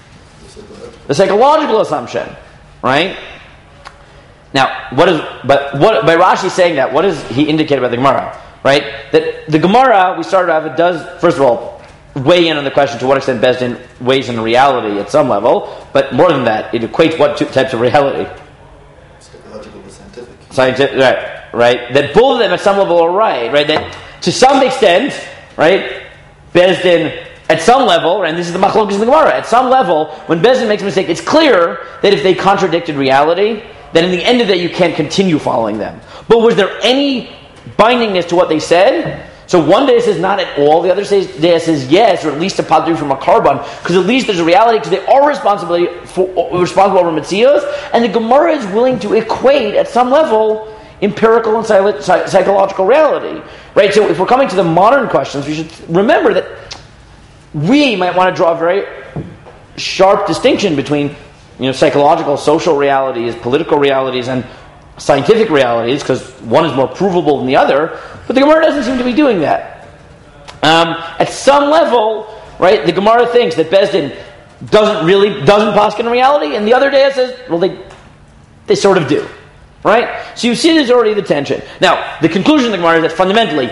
the psychological assumption, right? Now, by Rashi saying that, what does he indicate about the Gemara? Right? That the Gemara, we started off, it does, first of all, weigh in on the question to what extent Beis Din weighs in reality at some level, but more than that, it equates what two types of reality? Psychological and scientific. Scientific, right. That both of them at some level are right? That to some extent, right, Beis Din, at some level, and this is the machlokes in the Gemara, at some level, when Beis Din makes a mistake, it's clear that if they contradicted reality, then in the end of that you can't continue following them. But was there any bindingness to what they said? So one day it says not at all, the other day it says yes, or at least a padri from a carbon, because at least there's a reality, because they are responsible over Metzios, and the Gemara is willing to equate at some level empirical and psychological reality. Right? So if we're coming to the modern questions, we should remember that we might want to draw a very sharp distinction between psychological, social realities, political realities, and scientific realities, because one is more provable than the other, but the Gemara doesn't seem to be doing that. At some level, right, the Gemara thinks that Beis Din doesn't paskin in reality, and the other day it says, well, they sort of do. Right? So you see there's already the tension. Now, the conclusion of the Gemara is that fundamentally,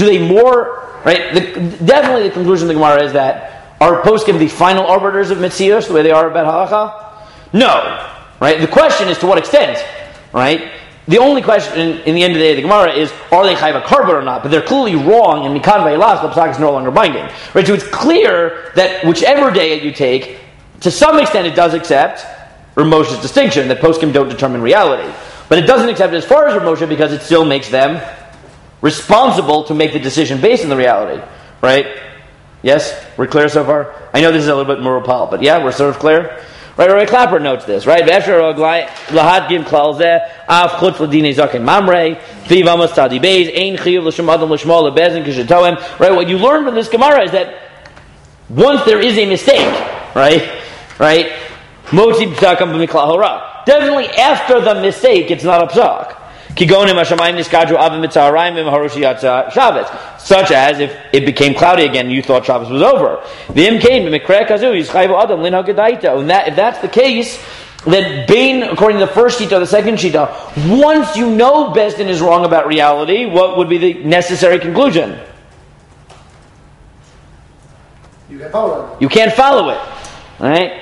definitely the conclusion of the Gemara is that are poskim the final arbiters of Metzios, the way they are about halacha? No. Right? The question is to what extent? Right? The only question in the end of the day of the Gemara is, are they chayv a carbon or not? But they're clearly wrong, and mikan v'ilach, the psak is no longer binding. Right? So it's clear that whichever day you take, to some extent it does accept Ramosha's distinction, that poskim don't determine reality. But it doesn't accept it as far as Ramosha because it still makes them responsible to make the decision based on the reality. Right? Yes? We're clear so far? I know this is a little bit more Rapal, but yeah, we're sort of clear? Right, Rabbi Clapper notes this, right? Right, what you learn from this Gemara is that once there is a mistake, right? Definitely after the mistake, it's not a psak. Such as if it became cloudy again, you thought Shabbos was over. If that's the case, that Bain, according to the first shita or the second shita, once you know Beis Din is wrong about reality, what would be the necessary conclusion? You can't follow it. You can't follow it. Right?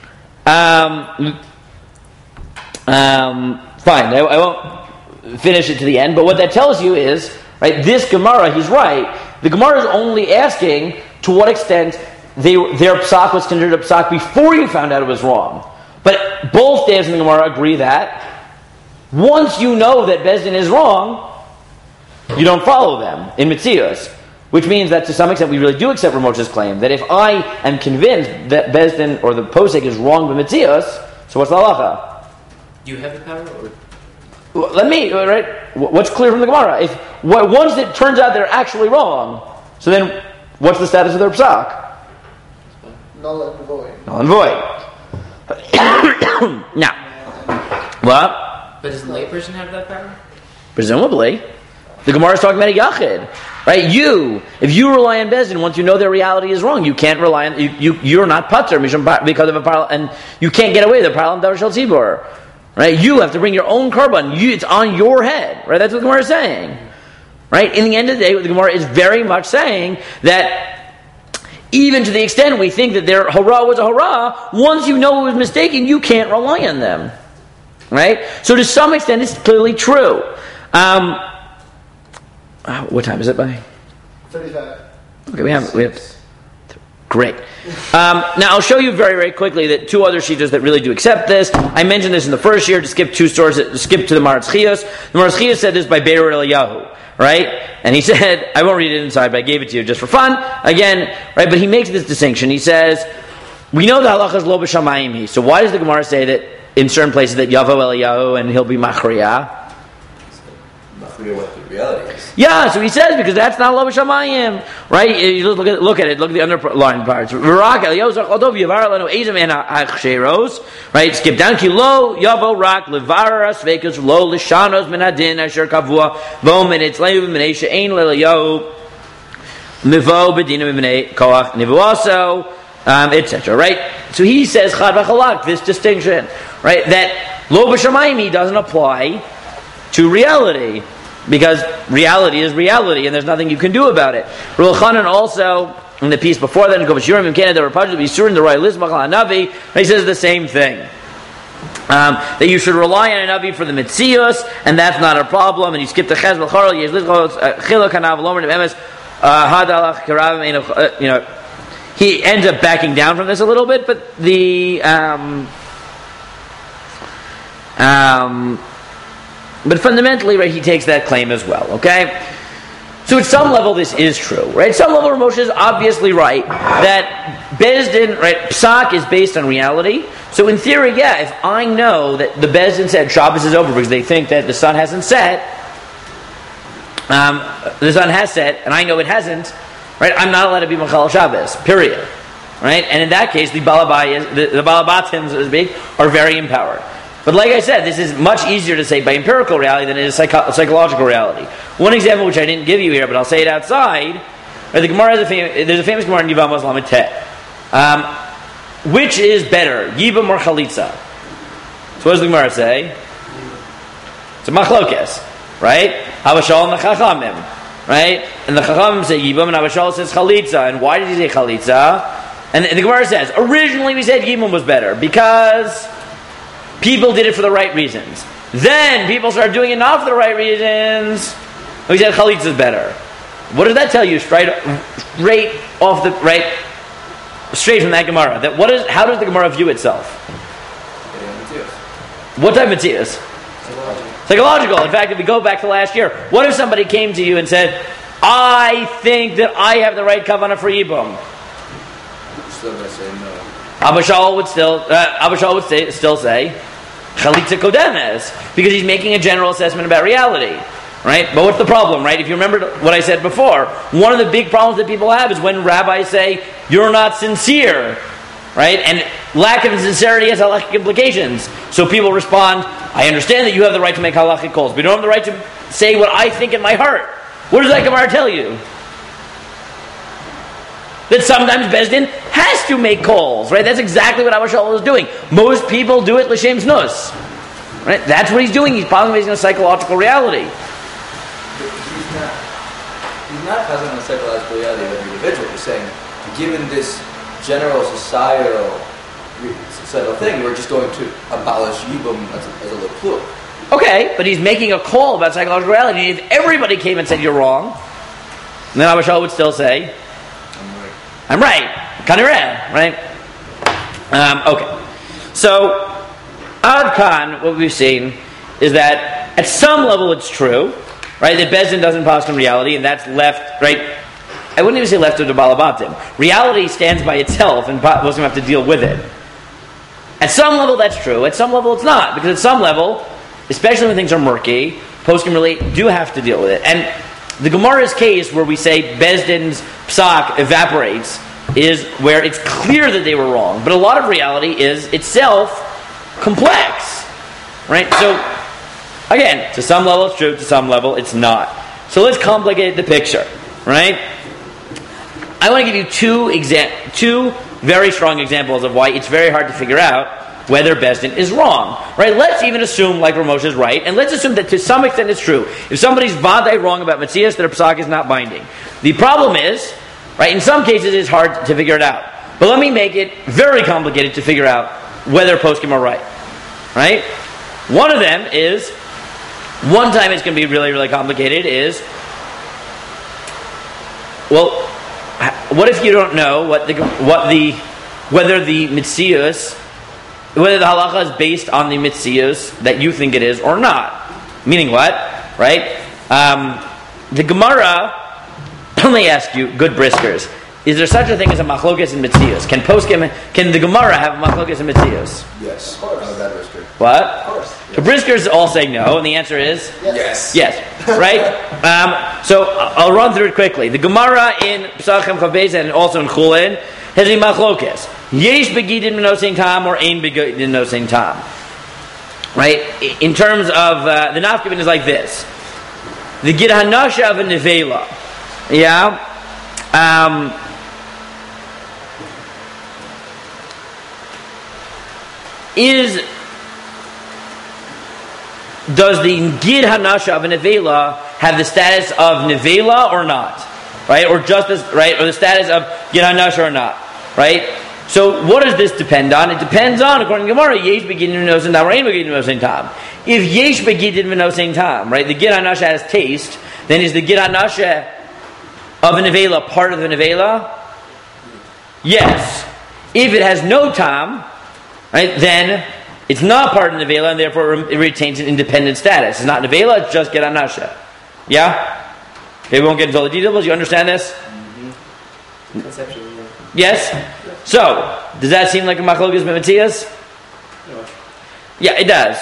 Fine. I won't finish it to the end, but what that tells you is, right, this Gemara, he's right, the Gemara is only asking to what extent their psak was considered a psak before you found out it was wrong. But both Deus and the Gemara agree that once you know that Bezdin is wrong, you don't follow them in Metzius. Which means that to some extent we really do accept Ramosha's claim that if I am convinced that Bezdin or the Posek is wrong with Metzius, so what's the halacha? Do you have the power? Or? Well, right? What's clear from the Gemara? Once it turns out they're actually wrong, so then what's the status of their psak? Null and void. Null and void. Now, what? But does the layperson have that power? Presumably. The Gemara is talking about a yachid. Right? If you rely on Bezdin, once you know their reality is wrong, you can't rely on, you're not pater because of a parallel, and you can't get away with a parallel davar shel tzibur. Right? You have to bring your own carbon. It's on your head. Right? That's what the Gemara is saying. Right? In the end of the day, what the Gemara is very much saying that even to the extent we think that their hurrah was a hurrah, once you know it was mistaken, you can't rely on them. Right? So to some extent, it's clearly true. What time is it by? 35. Okay, we have great. Now I'll show you very, very quickly that two other shitas that really do accept this. I mentioned this in the first year to skip two stories, skip to the Maratz Chios. The Maratz Chios said this by Be'er Eliyahu, right? And he said, I won't read it inside, but I gave it to you just for fun. Again, right? But he makes this distinction. He says, we know the halacha is lo b'shamayim. So why does the Gemara say that in certain places that Yavo Eliyahu and he'll be machriya? What the reality is. Yeah, so he says because that's not lo b'shamayim, right? You look at it. Look at the underlying parts. Right? Skip down. Ki lo yavo rak levaras vekas lo lishanos minadin asher kavua vo menitzleiv minesha ein lelayahu mivo bedina minei koach nivuaso, etc. Right? So he says chad v'chalak, this distinction, right? That lo b'shamayim doesn't apply to reality. Because reality is reality, and there's nothing you can do about it. Rul Chanan also, in the piece before that, in Kovashurim in Canada, Rapajah Bisurin, the Roy Lizmach Navi, he says the same thing. That you should rely on a Navi for the Metzius, and that's not a problem. And you skip the Ches B'Chorel, Yesh Lizchos, Chilok Hanav, Lomer Nevemes, Hadalach Karavim, he ends up backing down from this a little bit, but but fundamentally, right, he takes that claim as well, okay? So at some level, this is true, right? At some level, Moshe is obviously right that Bezdin, right, Psak is based on reality. So in theory, yeah, if I know that the Bezdin said Shabbos is over because they think that the sun hasn't set, the sun has set, and I know it hasn't, right, I'm not allowed to be Machal Shabbos, period. Right? And in that case, the Balabatim, so to speak, are very empowered. But like I said, this is much easier to say by empirical reality than it is psychological reality. One example which I didn't give you here, but I'll say it outside, right, the Gemara there's a famous Gemara in Yivamos Lamed Tet. Which is better, Yibam or Chalitza? So what does the Gemara say? It's a machlokes, right? Habashal and the Chachamim, right? And the Chachamim say Yibam, and Habashal says Chalitza. And why did he say Chalitza? And the Gemara says, originally we said Yibam was better, because people did it for the right reasons. Then people started doing it not for the right reasons. We said Chalitza is better. What does that tell you straight off the right, straight from that Gemara? How does the Gemara view itself? What type of Matthias? Psychological. In fact, if we go back to last year, what if somebody came to you and said, I think that I have the right kavanah for Yibum? Still gonna say no. Abishal would still say Chalitza Kodemes, because he's making a general assessment about reality, right? But what's the problem, right? If you remember what I said before, one of the big problems that people have is when rabbis say you're not sincere, right? And lack of sincerity has halachic implications. So people respond, I understand that you have the right to make halachic calls, but you don't have the right to say what I think in my heart. What does that Gemara tell you? That sometimes Bezdin has to make calls, right? That's exactly what Abishal is doing. Most people do it l'shem znus, right? That's what he's doing. He's positing a psychological reality. He's not positing a psychological reality of an individual. He's saying, given this general societal thing, we're just going to abolish Yibum as a little. Okay, but he's making a call about psychological reality. If everybody came and said you're wrong, then Abishal would still say, I'm right. Kanireh, right? Okay. So, Ad Khan, what we've seen is that at some level it's true, right? That Bezdin doesn't pass in reality, and that's left, right? I wouldn't even say left to the Balabatim. Reality stands by itself, and Muslims have to deal with it. At some level that's true. At some level it's not, because at some level, especially when things are murky, poskim really do have to deal with it. And the Gemara's case where we say Bezdin's psak evaporates is where it's clear that they were wrong, but a lot of reality is itself complex, right? So, again, to some level it's true, to some level it's not. So let's complicate the picture, right? I want to give you two very strong examples of why it's very hard to figure out whether Bezdin is wrong, right? Let's even assume, like Ramosh is right, and let's assume that to some extent it's true. If somebody's vadai wrong about Metzias, their psak is not binding. The problem is, right, in some cases it's hard to figure it out. But let me make it very complicated to figure out whether poskim are right. Right? One of them is, one time it's going to be really, really complicated is, well, what if you don't know whether the mitzius, whether the halacha is based on the mitzius that you think it is or not? Meaning what? Right? The Gemara, let me ask you, good briskers, is there such a thing as a machlokas in mitzius? Can the Gemara have a machlokas in mitzius? Yes. Of course. Bad brisker. What? Of course. The briskers all say no, and the answer is? Yes. Yes. Right? So I'll run through it quickly. The Gemara in Pesachim Chavbez and also in Chulin has a machlokas. Yesh begidin menosein tam or ein begidin menosein tam. Right? In terms of the nafkamin is like this: the gid hanasha of a nevela, yeah. Does the gid hanasha of a nevela have the status of nevela or not? Right? Or just as, right? Or the status of gid hanasha or not? Right? So what does this depend on? It depends on, according to Gemara, yesh begidin v'nosein tam or ein begidin v'nosein tam. If yesh begidin v'nosein tam, right, the gid hanasha has taste, then is the gid hanasha of a nevela part of the nevela? Yes. If it has no tam, right, then it's not part of the nevela, and therefore it retains an independent status. It's not nevela; it's just gid hanasha. Yeah. Okay, we won't get into all the details. You understand this? Mm-hmm. Conceptually, yeah. Yes. So, does that seem like a machlokas b'metzias? No. Yeah, it does.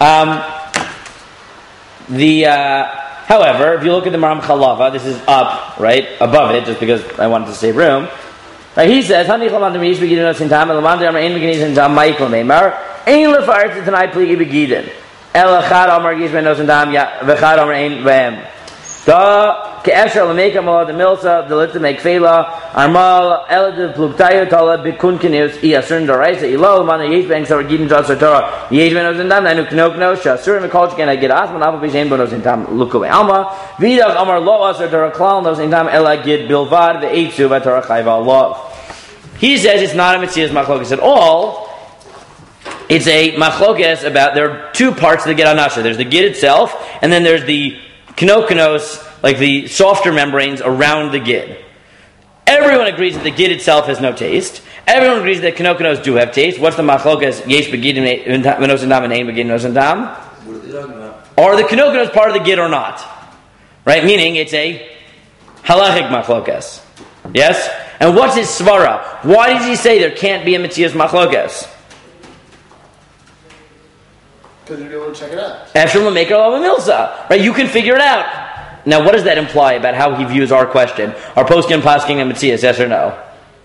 However, if you look at the Maram Chalava, this is up, right, above it, just because I wanted to save room. Right, he says, "Hani chalman demiyish begidin osin tam, elamandar amar ein begidin tam ma'ikol meimar, ein lefaret tanai pligi begidin, el echad amar gish ben osin tam, v'echad amar ein v'hem." Da ke'esher l'meika malad milsa delit to make fela armal elad plugtayu tala bikun kinus iyasur d'oraisa ilo man yesh ben sar gidin jasar Torah yesh ben osin tam nanu knokno shasur mekolch ken agid asman avu b'shem ben osin tam lukuve alma vidav amar lo asar Torah klal osin tam elagid bilvad ve'etzu v'Torah chayva love. He says it's not a mitzias machlokas at all. It's a machlokas about, there are two parts of the gid hanasha. There's the gid itself, and then there's the knokanos, like the softer membranes around the gid. Everyone agrees that the gid itself has no taste. Everyone agrees that knokanos do have taste. What's the machlokas? Yesh begidin v'nosein tam and ein begidin v'nosein tam. What are they talking about? Are the knokanos part of the gid or not? Right? Meaning it's a halachic machlokas. Yes? And what's his svara? Why does he say there can't be a mitzias machlokas? Because you'll be able to check it out. Efshel l'meikar of a milsa. Right? You can figure it out. Now, what does that imply about how he views our question? Are poskim pasking and mitzias, yes or no?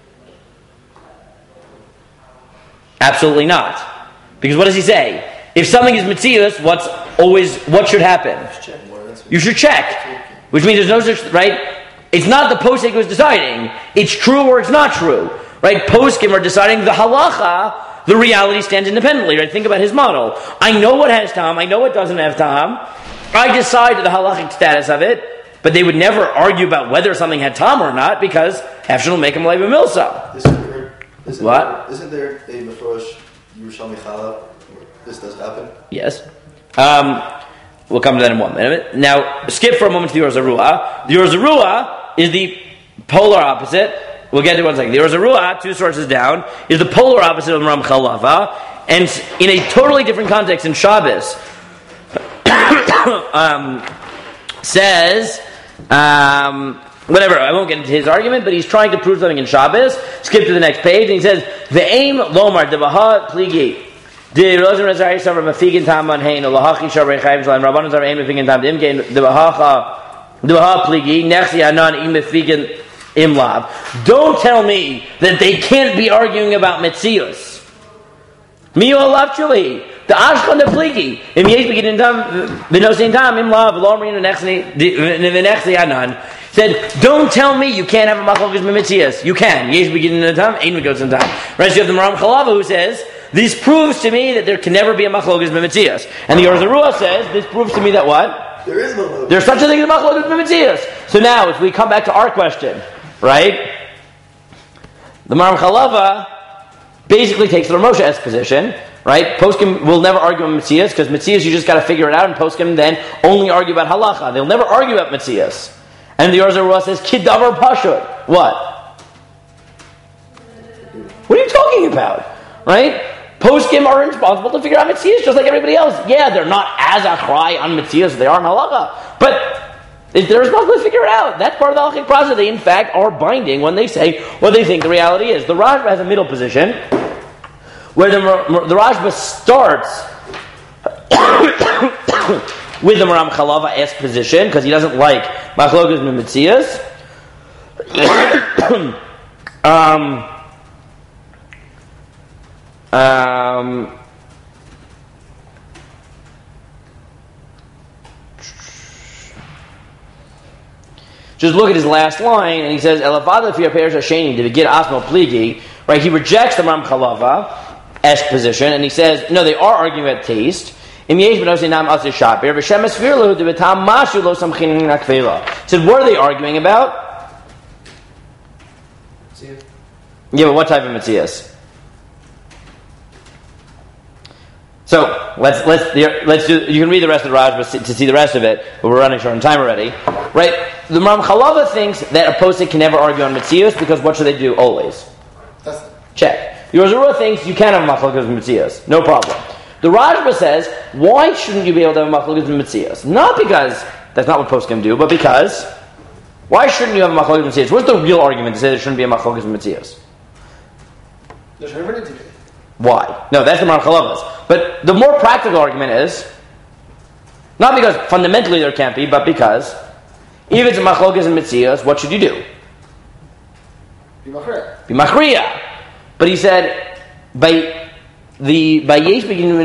Absolutely not. Because what does he say? If something is mitzias, what should happen? You should check. Which means there's no such, right? It's not the posek who's deciding. It's true or it's not true. Right? Poskim are deciding the halacha. The reality stands independently, right? Think about his model. I know what has tam, I know what doesn't have tam. I decide the halachic status of it, but they would never argue about whether something had tam or not, because Hefshin will make him like a milsa. What? Isn't there a Mefrosh Yerushalmi Chala where this does happen? Yes. We'll come to that in 1 minute. Now, skip for a moment to the Yor Zarua. The Yor Zarua is the polar opposite. we'll get to one second. The Or Zarua, 2 sources down, is the polar opposite of the Ram Chalava, and in a totally different context in Shabbos, says, whatever, I won't get into his argument, but he's trying to prove something in Shabbos. Skip to the next page, and he says, Ve'eim lomar devaha pligi. The Rosen Razari Summer Mafigin Taman Hain, Olahachi Shabri Chaim Salam, Rabbanon Zar Aim Mafigin Tam Dimgain, Devaha Pligi, Nexi Anan Im Mafigin Imlav. Don't tell me that they can't be arguing about Metzius. Mio Alav Chuli, the Ashkan the Pligi, Im Yesh Begin Tam, Vinosin Tam, Imlav, Lomrin, Nexi Anan. Said, don't tell me you can't have a Machlokes Metzius. You can. Yesh Begin Tam, Ein Megos in Tam. Right, so you have the Maram Chalava who says, this proves to me that there can never be a machlokes b'metzias. And the Or Zarua says, this proves to me that what? There is no. There's such a thing as machlokes b'metzias. So now, if we come back to our question, right? The Maram Chalava basically takes the Rav Moshe's position, right? Poskim will never argue on metzias, because metzias you just got to figure it out, and Poskim then only argue about halacha. They'll never argue about metzias. And the Or Zarua says, Kidavar Pashut. What? What are you talking about? Right? Poskim are responsible to figure out Metzias just like everybody else. Yeah, they're not as achrei on Metzias as they are on halacha, but they're responsible to figure it out. That's part of the halachic process. They, in fact, are binding when they say what they think the reality is. The Rashba has a middle position where the Rashba starts with the Maram Chalava-esque position because he doesn't like Machlokes Metzias. Just look at his last line, and he says, "Elavada fi apeiros hasheni to get asmo pligi." Right? He rejects the Maram Chalava-esque position, and he says, "No, they are arguing about taste." Said, what are they arguing about? Yeah, but what type of Metzias? So let's do. You can read the rest of the Rashba to see the rest of it, but we're running short on time already, right? The Maram Chalava thinks that a posek can never argue on Metzias because what should they do always? Check. The Or Zarua thinks you can have a machlokes Metzias, no problem. The Rashba says, why shouldn't you be able to have a machlokes Metzias? Not because that's not what poskim do, but because why shouldn't you have a machlokes Metzias? What's the real argument to say there shouldn't be a machlokes Metzias? There's never need to be. Why? No, that's the Maram Chalava's. But the more practical argument is, not because fundamentally there can't be, but because if it's a machlokes and metzias, what should you do? Be machriya. Be machriya. But he said, by yesh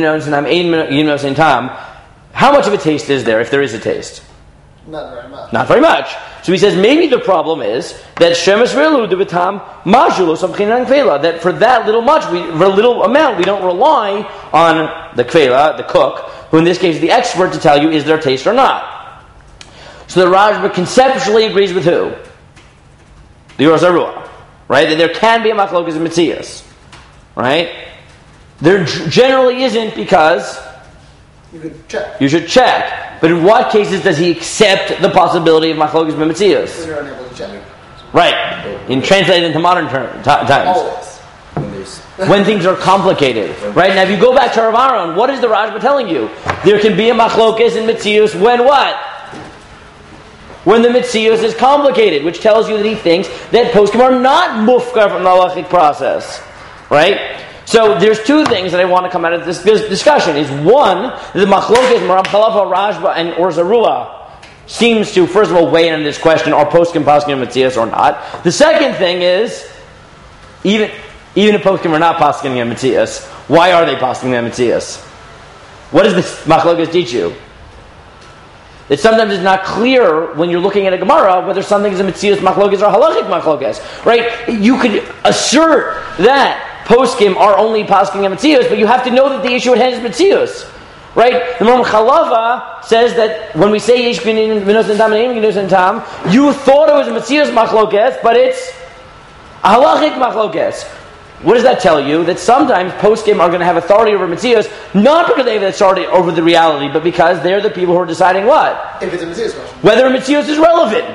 begin tam, how much of a taste is there if there is a taste? Not very much. Not very much. So he says maybe the problem is that shemesh v'elu devitam majulo samchinan kvela. That for that little much, for a little amount, we don't rely on the kvela, the cook, who in this case is the expert to tell you is there taste or not. So the Rashba conceptually agrees with who? The Or Zarua, right? That there can be a machlokes and metzias, right? There generally isn't because you could check. You should check. But in what cases does he accept the possibility of machlokes b'metzias? When you're unable to check. Right. In translated into modern times. Always. When things are complicated. Right? Now if you go back to Rav Aaron, what is the Rashba telling you? There can be a machlokes in metzias when what? When the metzias is complicated, which tells you that he thinks that poskim are not mufkar from the halachic process. Right? So there's two things that I want to come out of this discussion. Is one, the machlokes, Maram Chalava, Rashba, and Or Zarua seems to, first of all, weigh in on this question, are poskim metzias or not? The second thing is, even if poskim are not poskim metzias, why are they poskim metzias? What does this machlokes teach you? That sometimes it's not clear when you're looking at a Gemara whether something is a metzias machlokes or halachic machlokes. Right? You could assert that poskim are only poskim and metzios, but you have to know that the issue at hand is metzios, right? The Maram Chalava says that when we say yesh v'nos tam and v'nos tam, you thought it was a metzios machlokes, but it's a halachic machlokes. What does that tell you? That sometimes poskim are going to have authority over metzios, not because they have authority over the reality, but because they're the people who are deciding what? If it's a metzios question. Whether a metzios is relevant.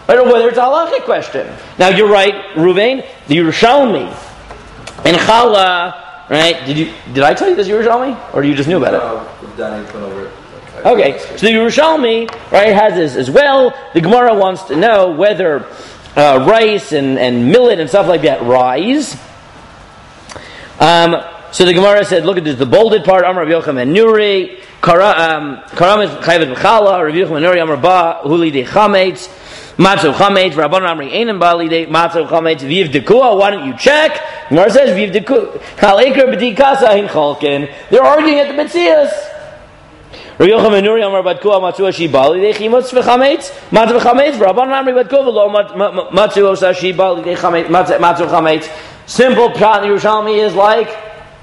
right? Or whether it's a halachic question. Now you're right, Ruvain, the Yerushalmi and Chala, right? Did I tell you this Yerushalmi, or you just knew about it? No, Danny went over it. Okay, so the Yerushalmi, right, has this as well. The Gemara wants to know whether rice and millet and stuff like that rise. So the Gemara said, look at this, the bolded part, Amar Rabbi Yochanan and Nuri, Karam is Chayvet B'chala, Rabbi Yochanan and Nuri, Amar Ba, Huli de Chametz, Matzo Chametz, Rabban Amri Einem Bali de Matzo Chametz, Viv Dekua, why don't you check? Gemara says, Viv Dekua, Kal Eker B'di Kasa Hin Chalkin. They're arguing at the Metzias. Rabbi Yochanan and Nuri, Amar Badkua, Matzo Ashi Bali de Chimotz V'chametz, Matzo V'chametz, Rabban Amri Badkua, V'lo Matzo Ashi Bali de Matzo Chametz. Simple pshat in Yerushalmi is like,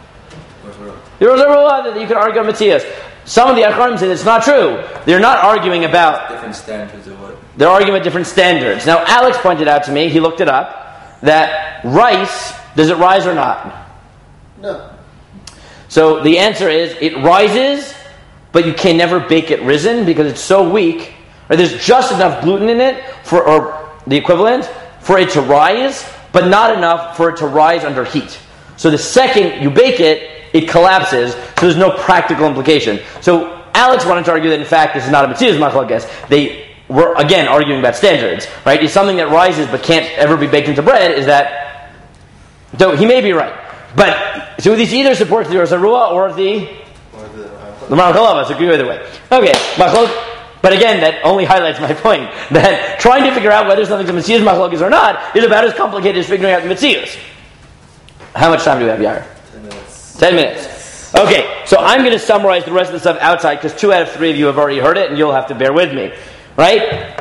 there was a rule that you can argue on Matthias. Some of the Acharonim say it's not true. They're not arguing about different standards of what. They're arguing about different standards. Now, Alex pointed out to me, he looked it up, that rice, does it rise or not? No. So the answer is, it rises, but you can never bake it risen because it's so weak. Or there's just enough gluten in it, or the equivalent, for it to rise, but not enough for it to rise under heat. So the second you bake it, it collapses, so there's no practical implication. So Alex wanted to argue that in fact this is not a Metzias machlokes. They were again arguing about standards, right? It's something that rises but can't ever be baked into bread. Is that? Though he may be right, but so this either supports the Zarua or the Mahalava. So go either way. Okay, but again, that only highlights my point that trying to figure out whether something's a Metzias machlokes or not is about as complicated as figuring out the Metzias. How much time do we have, Yair? 10 minutes. Okay, so I'm going to summarize the rest of the stuff outside because 2 out of 3 of you have already heard it and you'll have to bear with me. Right?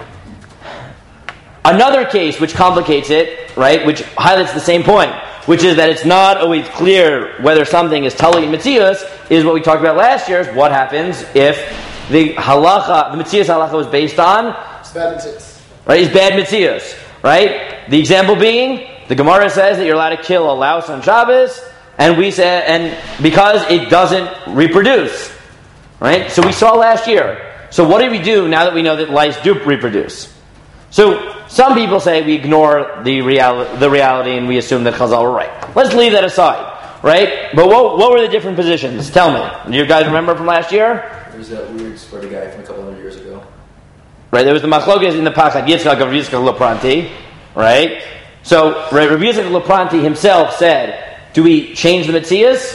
Another case which complicates it, right, which highlights the same point, which is that it's not always clear whether something is Tali and Metzias, is what we talked about last year, is what happens if the halacha, the Metzias halacha was based on? It's bad Metzias. Right, it's bad Metzias. Right? The example being, the Gemara says that you're allowed to kill a louse on Shabbos, and we say, and because it doesn't reproduce, right? So we saw last year. So what do we do now that we know that lice do reproduce? So some people say we ignore the reality and we assume that Chazal were right. Let's leave that aside, right? But what were the different positions? Tell me. Do you guys remember from last year? There was that weird spready guy from a couple hundred years ago. Right. There was the machlokes in the Pasuk Yitzchak of Rabbi Yitzchak Lopranti, right? So Rabbi Yitzchak Lopranti himself said, do we change the Metzias?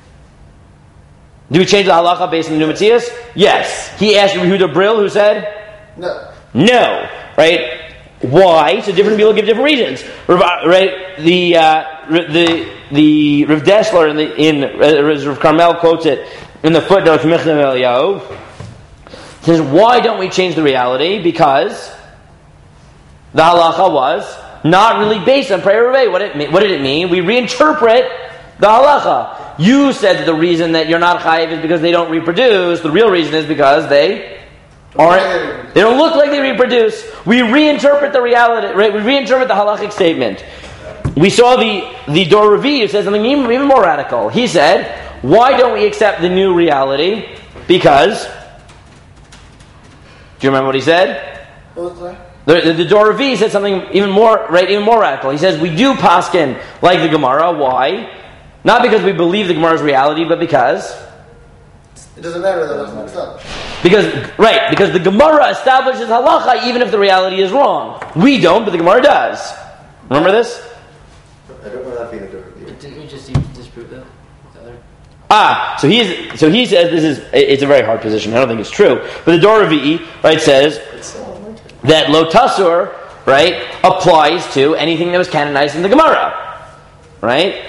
Do we change the halacha based on the new Metzias? Yes. He asked Yehuda Brill, who said? No. No. Right? Why? So different people give different reasons. Right? The Rav Dessler in Rav Carmel quotes it in the footnote from Mechnem Eliyahu. Says, why don't we change the reality? Because the halacha was not really based on prayer Rebbe. What did it mean? We reinterpret the halacha. You said that the reason that you're not chayiv is because they don't reproduce. The real reason is because they aren't. They don't look like they reproduce. We reinterpret the reality. Right? We reinterpret the halachic statement. We saw the Dor Ravi who says something even more radical. He said, "Why don't we accept the new reality? Because." Do you remember what he said? What was that? The Dor Ravi said something even more radical. He says, we do paskin like the Gemara. Why? Not because we believe the Gemara's reality, but because... It doesn't matter that it's mixed up. Because the Gemara establishes halacha even if the reality is wrong. We don't, but the Gemara does. Remember this? I don't know that being a Dor Ravi. Didn't we just disprove that? So he says it's a very hard position. I don't think it's true. But the Dor Ravi, right, says that Lo Tasur, right, applies to anything that was canonized in the Gemara. Right?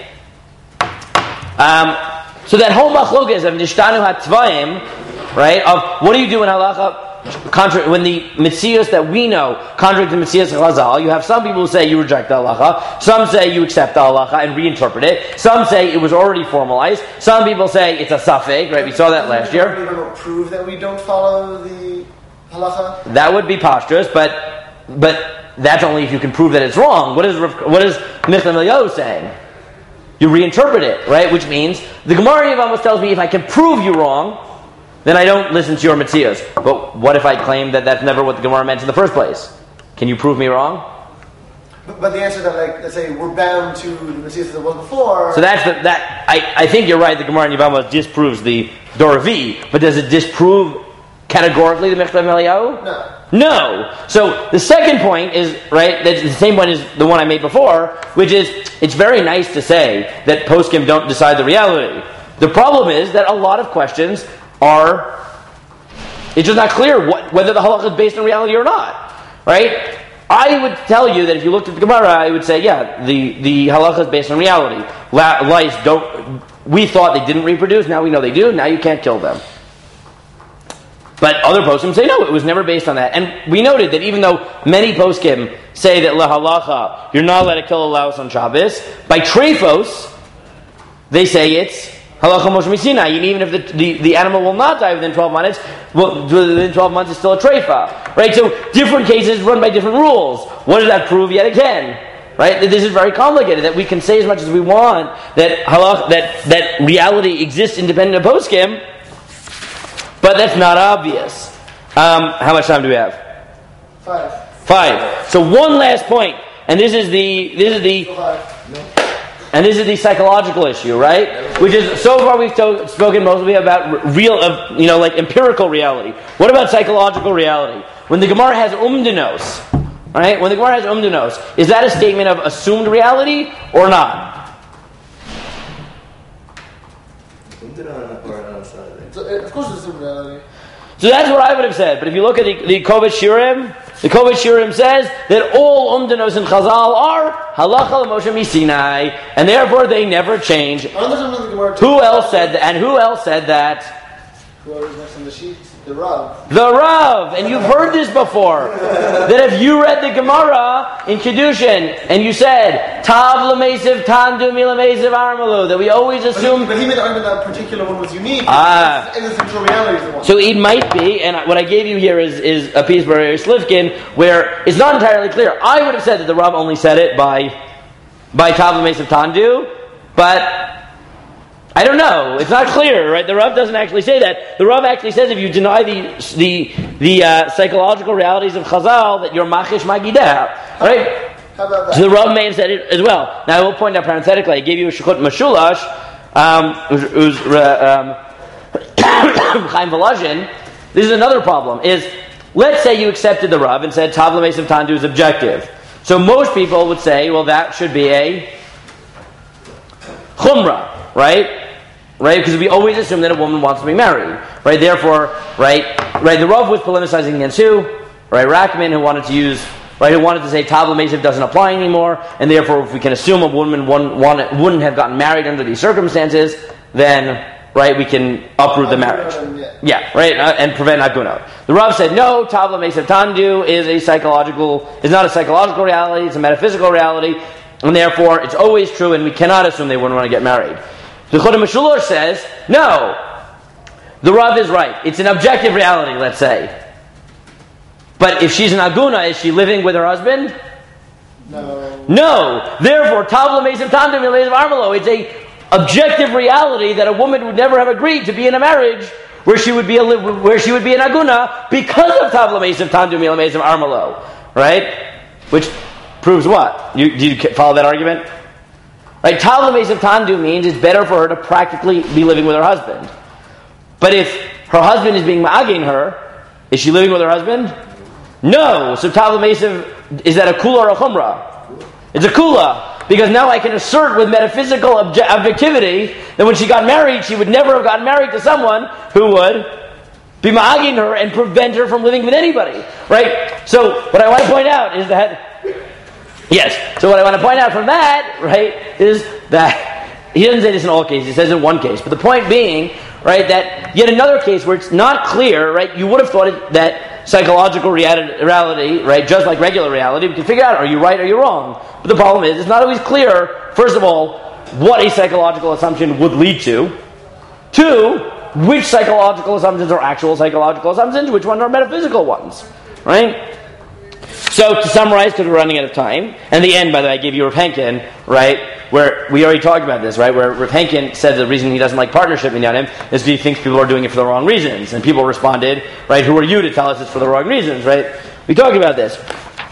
So that whole machlokes of Nishtanu HaTvayim, right, of what do you do in halacha when the Metzias that we know contradict the Metzias of Chazal? You have some people who say you reject the halacha, some say you accept the halacha and reinterpret it, some say it was already formalized, some people say it's a safek, right? We saw that last year. Does it prove that we don't follow the halacha? That would be posterous, but that's only if you can prove that it's wrong. What is Mechnem Eliyahu saying? You reinterpret it, right? Which means the Gemara Yevamos tells me if I can prove you wrong, then I don't listen to your Metzias. But what if I claim that that's never what the Gemara meant in the first place? Can you prove me wrong? But the answer that, like, let's say we're bound to the Messias that was before. So I think you're right. The Gemara in Yevamos disproves the Doravi, but does it disprove categorically the Mechtav Eliyahu? No. So the second point is right. That's the same point as the one I made before, which is it's very nice to say that poskim don't decide the reality. The problem is that a lot of questions are. It's just not clear whether the halakha is based on reality or not, right? I would tell you that if you looked at the Gemara, I would say, yeah, the halakha is based on reality. Lice don't. We thought they didn't reproduce. Now we know they do. Now you can't kill them. But other poskim say no, it was never based on that. And we noted that even though many poskim say that la halacha, you're not allowed to kill a louse on Shabbos, by treifos, they say it's halacha Moshe Misina. Even if the animal will not die within 12 months, within 12 months it's still a treifa. Right? So different cases run by different rules. What does that prove yet again? Right? This is very complicated, that we can say as much as we want that reality exists independent of poskim, but that's not obvious. How much time do we have? 5. So one last point, and this is the psychological issue, right? Which is, so far we've spoken mostly about real, like empirical reality. What about psychological reality? When the Gemara has umdinos, right? When the Gemara has umdinos, is that a statement of assumed reality or not? Of course, it's assumed reality. So that's what I would have said. But if you look at the Kovach Shirim, the Kovach Shirim says that all umdinos in Chazal are halacha l'Moshe Misinai, and therefore they never change. Who else said that? And who else said that? Whoever's next on the sheet, the Rav. The Rav, and you've heard this before. That if you read the Gemara in Kedushin and you said Tav l'Meisiv Tandu Milameisiv Armalu, that we always assume. But he made the argument that particular one was unique. And the central reality is the one. So it might be, and what I gave you here is a piece by Slivkin where it's not entirely clear. I would have said that the Rav only said it by Tav l'Meisiv Tandu, but I don't know. It's not clear, right? The Rav doesn't actually say that. The Rav actually says if you deny the psychological realities of Chazal, that you're machish magideh, right? How about that? So the Rav may have said it as well. Now I will point out parenthetically, I gave you a shechut mashulash, who's Chaim Volozhin. This is another problem. Is let's say you accepted the Rav and said Tav l'Meisiv Tandu is objective. So most people would say, well, that should be a chumrah, right? Right, because we always assume that a woman wants to be married, right? Therefore, right. The Rav was polemicizing against who? Right, Rackman, who wanted to say Tav l'Meisiv doesn't apply anymore, and therefore, if we can assume a woman wouldn't have gotten married under these circumstances, then right, we can uproot the marriage. And prevent agunot. The Rav said no. Tav l'Meisiv Tandu is not a psychological reality; it's a metaphysical reality, and therefore, it's always true, and we cannot assume they wouldn't want to get married. The Chodim Meshulor says, no, the Rav is right. It's an objective reality, let's say. But if she's an aguna, is she living with her husband? No. Therefore, Tav l'Meisiv Tandu Milameisiv Armalo, it's a objective reality that a woman would never have agreed to be in a marriage where she would be an aguna because of Tav l'Meisiv Tandu Milameisiv Armalo. Right? Which proves what? Do you follow that argument? Right, Tav l'Meisiv Tandu means it's better for her to practically be living with her husband. But if her husband is being ma'agin her, is she living with her husband? No. So Tav l'Meisiv, is that a kula or a chumrah? It's a kula. Because now I can assert with metaphysical objectivity that when she got married, she would never have gotten married to someone who would be ma'agin her and prevent her from living with anybody. Right? So what I want to point out is that so what I want to point out from that, right, is that he doesn't say this in all cases, he says in one case. But the point being, right, that yet another case where it's not clear, right, you would have thought that psychological reality, right, just like regular reality, we can figure out, are you right or are you wrong? But the problem is, it's not always clear, first of all, what a psychological assumption would lead to. 2, which psychological assumptions are actual psychological assumptions, which ones are metaphysical ones, right? So to summarize, because we're running out of time, and the end, by the way, I gave you Rav Henkin, right, where we already talked about this, right, where Rav Henkin said the reason he doesn't like partnership in Yanim is because he thinks people are doing it for the wrong reasons, and people responded, right, who are you to tell us it's for the wrong reasons, right? We talked about this.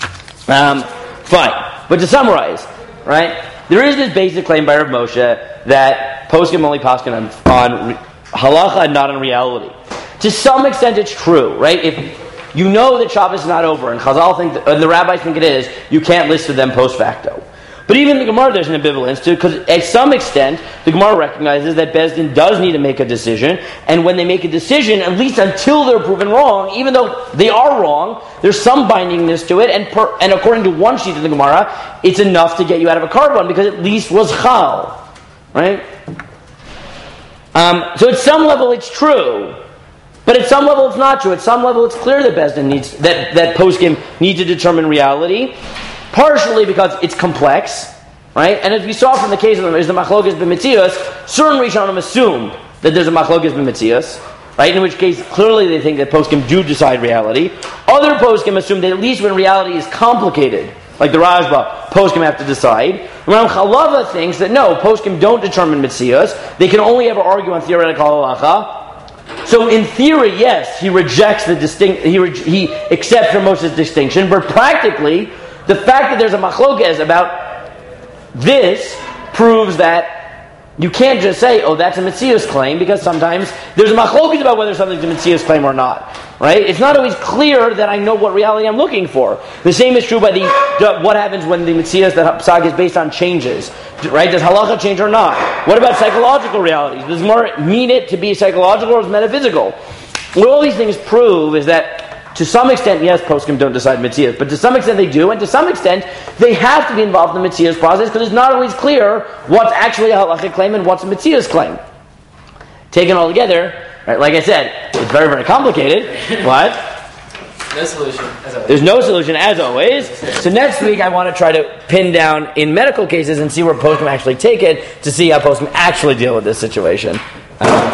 Fine. But to summarize, right, there is this basic claim by Rav Moshe that poskim only paskin on halacha and not on reality. To some extent it's true, right? If you know that Shabbos is not over and Chazal think that, and the rabbis think it is, you can't list to them post facto. But even the Gemara there's an ambivalence to, because at some extent the Gemara recognizes that Beis Din does need to make a decision, and when they make a decision, at least until they're proven wrong, even though they are wrong, there's some bindingness to it, and according to one sheet of the Gemara, it's enough to get you out of a carbon because at least was chal, right? So at some level it's true, but at some level it's not true. At some level it's clear that Beis Din needs that poskim need to determine reality. Partially because it's complex, right? And as we saw from the case of the machlokas b'metzius, certain Rishonim assume that there's a machlokas b'metzius, right? In which case, clearly they think that poskim do decide reality. Other poskim assume that at least when reality is complicated, like the Rashba, poskim have to decide. Ram Chalava thinks that no, poskim don't determine metzius. They can only ever argue on theoretical halacha. So in theory, yes, he rejects the he accepts Rav Moshe's distinction, but practically, the fact that there's a machlokas about this proves that you can't just say, oh, that's a Metzius claim, because sometimes there's a machlokas about whether something's a Metzius claim or not. Right? It's not always clear that I know what reality I'm looking for. The same is true by what happens when the Metzius, the Psag, is based on changes. Right? Does halacha change or not? What about psychological realities? Does more mean it to be psychological or is metaphysical? What all these things prove is that to some extent, yes, poskim don't decide metzias, but to some extent they do, and to some extent they have to be involved in the metzias process because it's not always clear what's actually a halachic claim and what's a metzias claim. Taken all together, right, like I said, it's very, very complicated, but no solution, as always. There's no solution, as always. So next week I want to try to pin down in medical cases and see where poskim actually take it to see how poskim actually deal with this situation.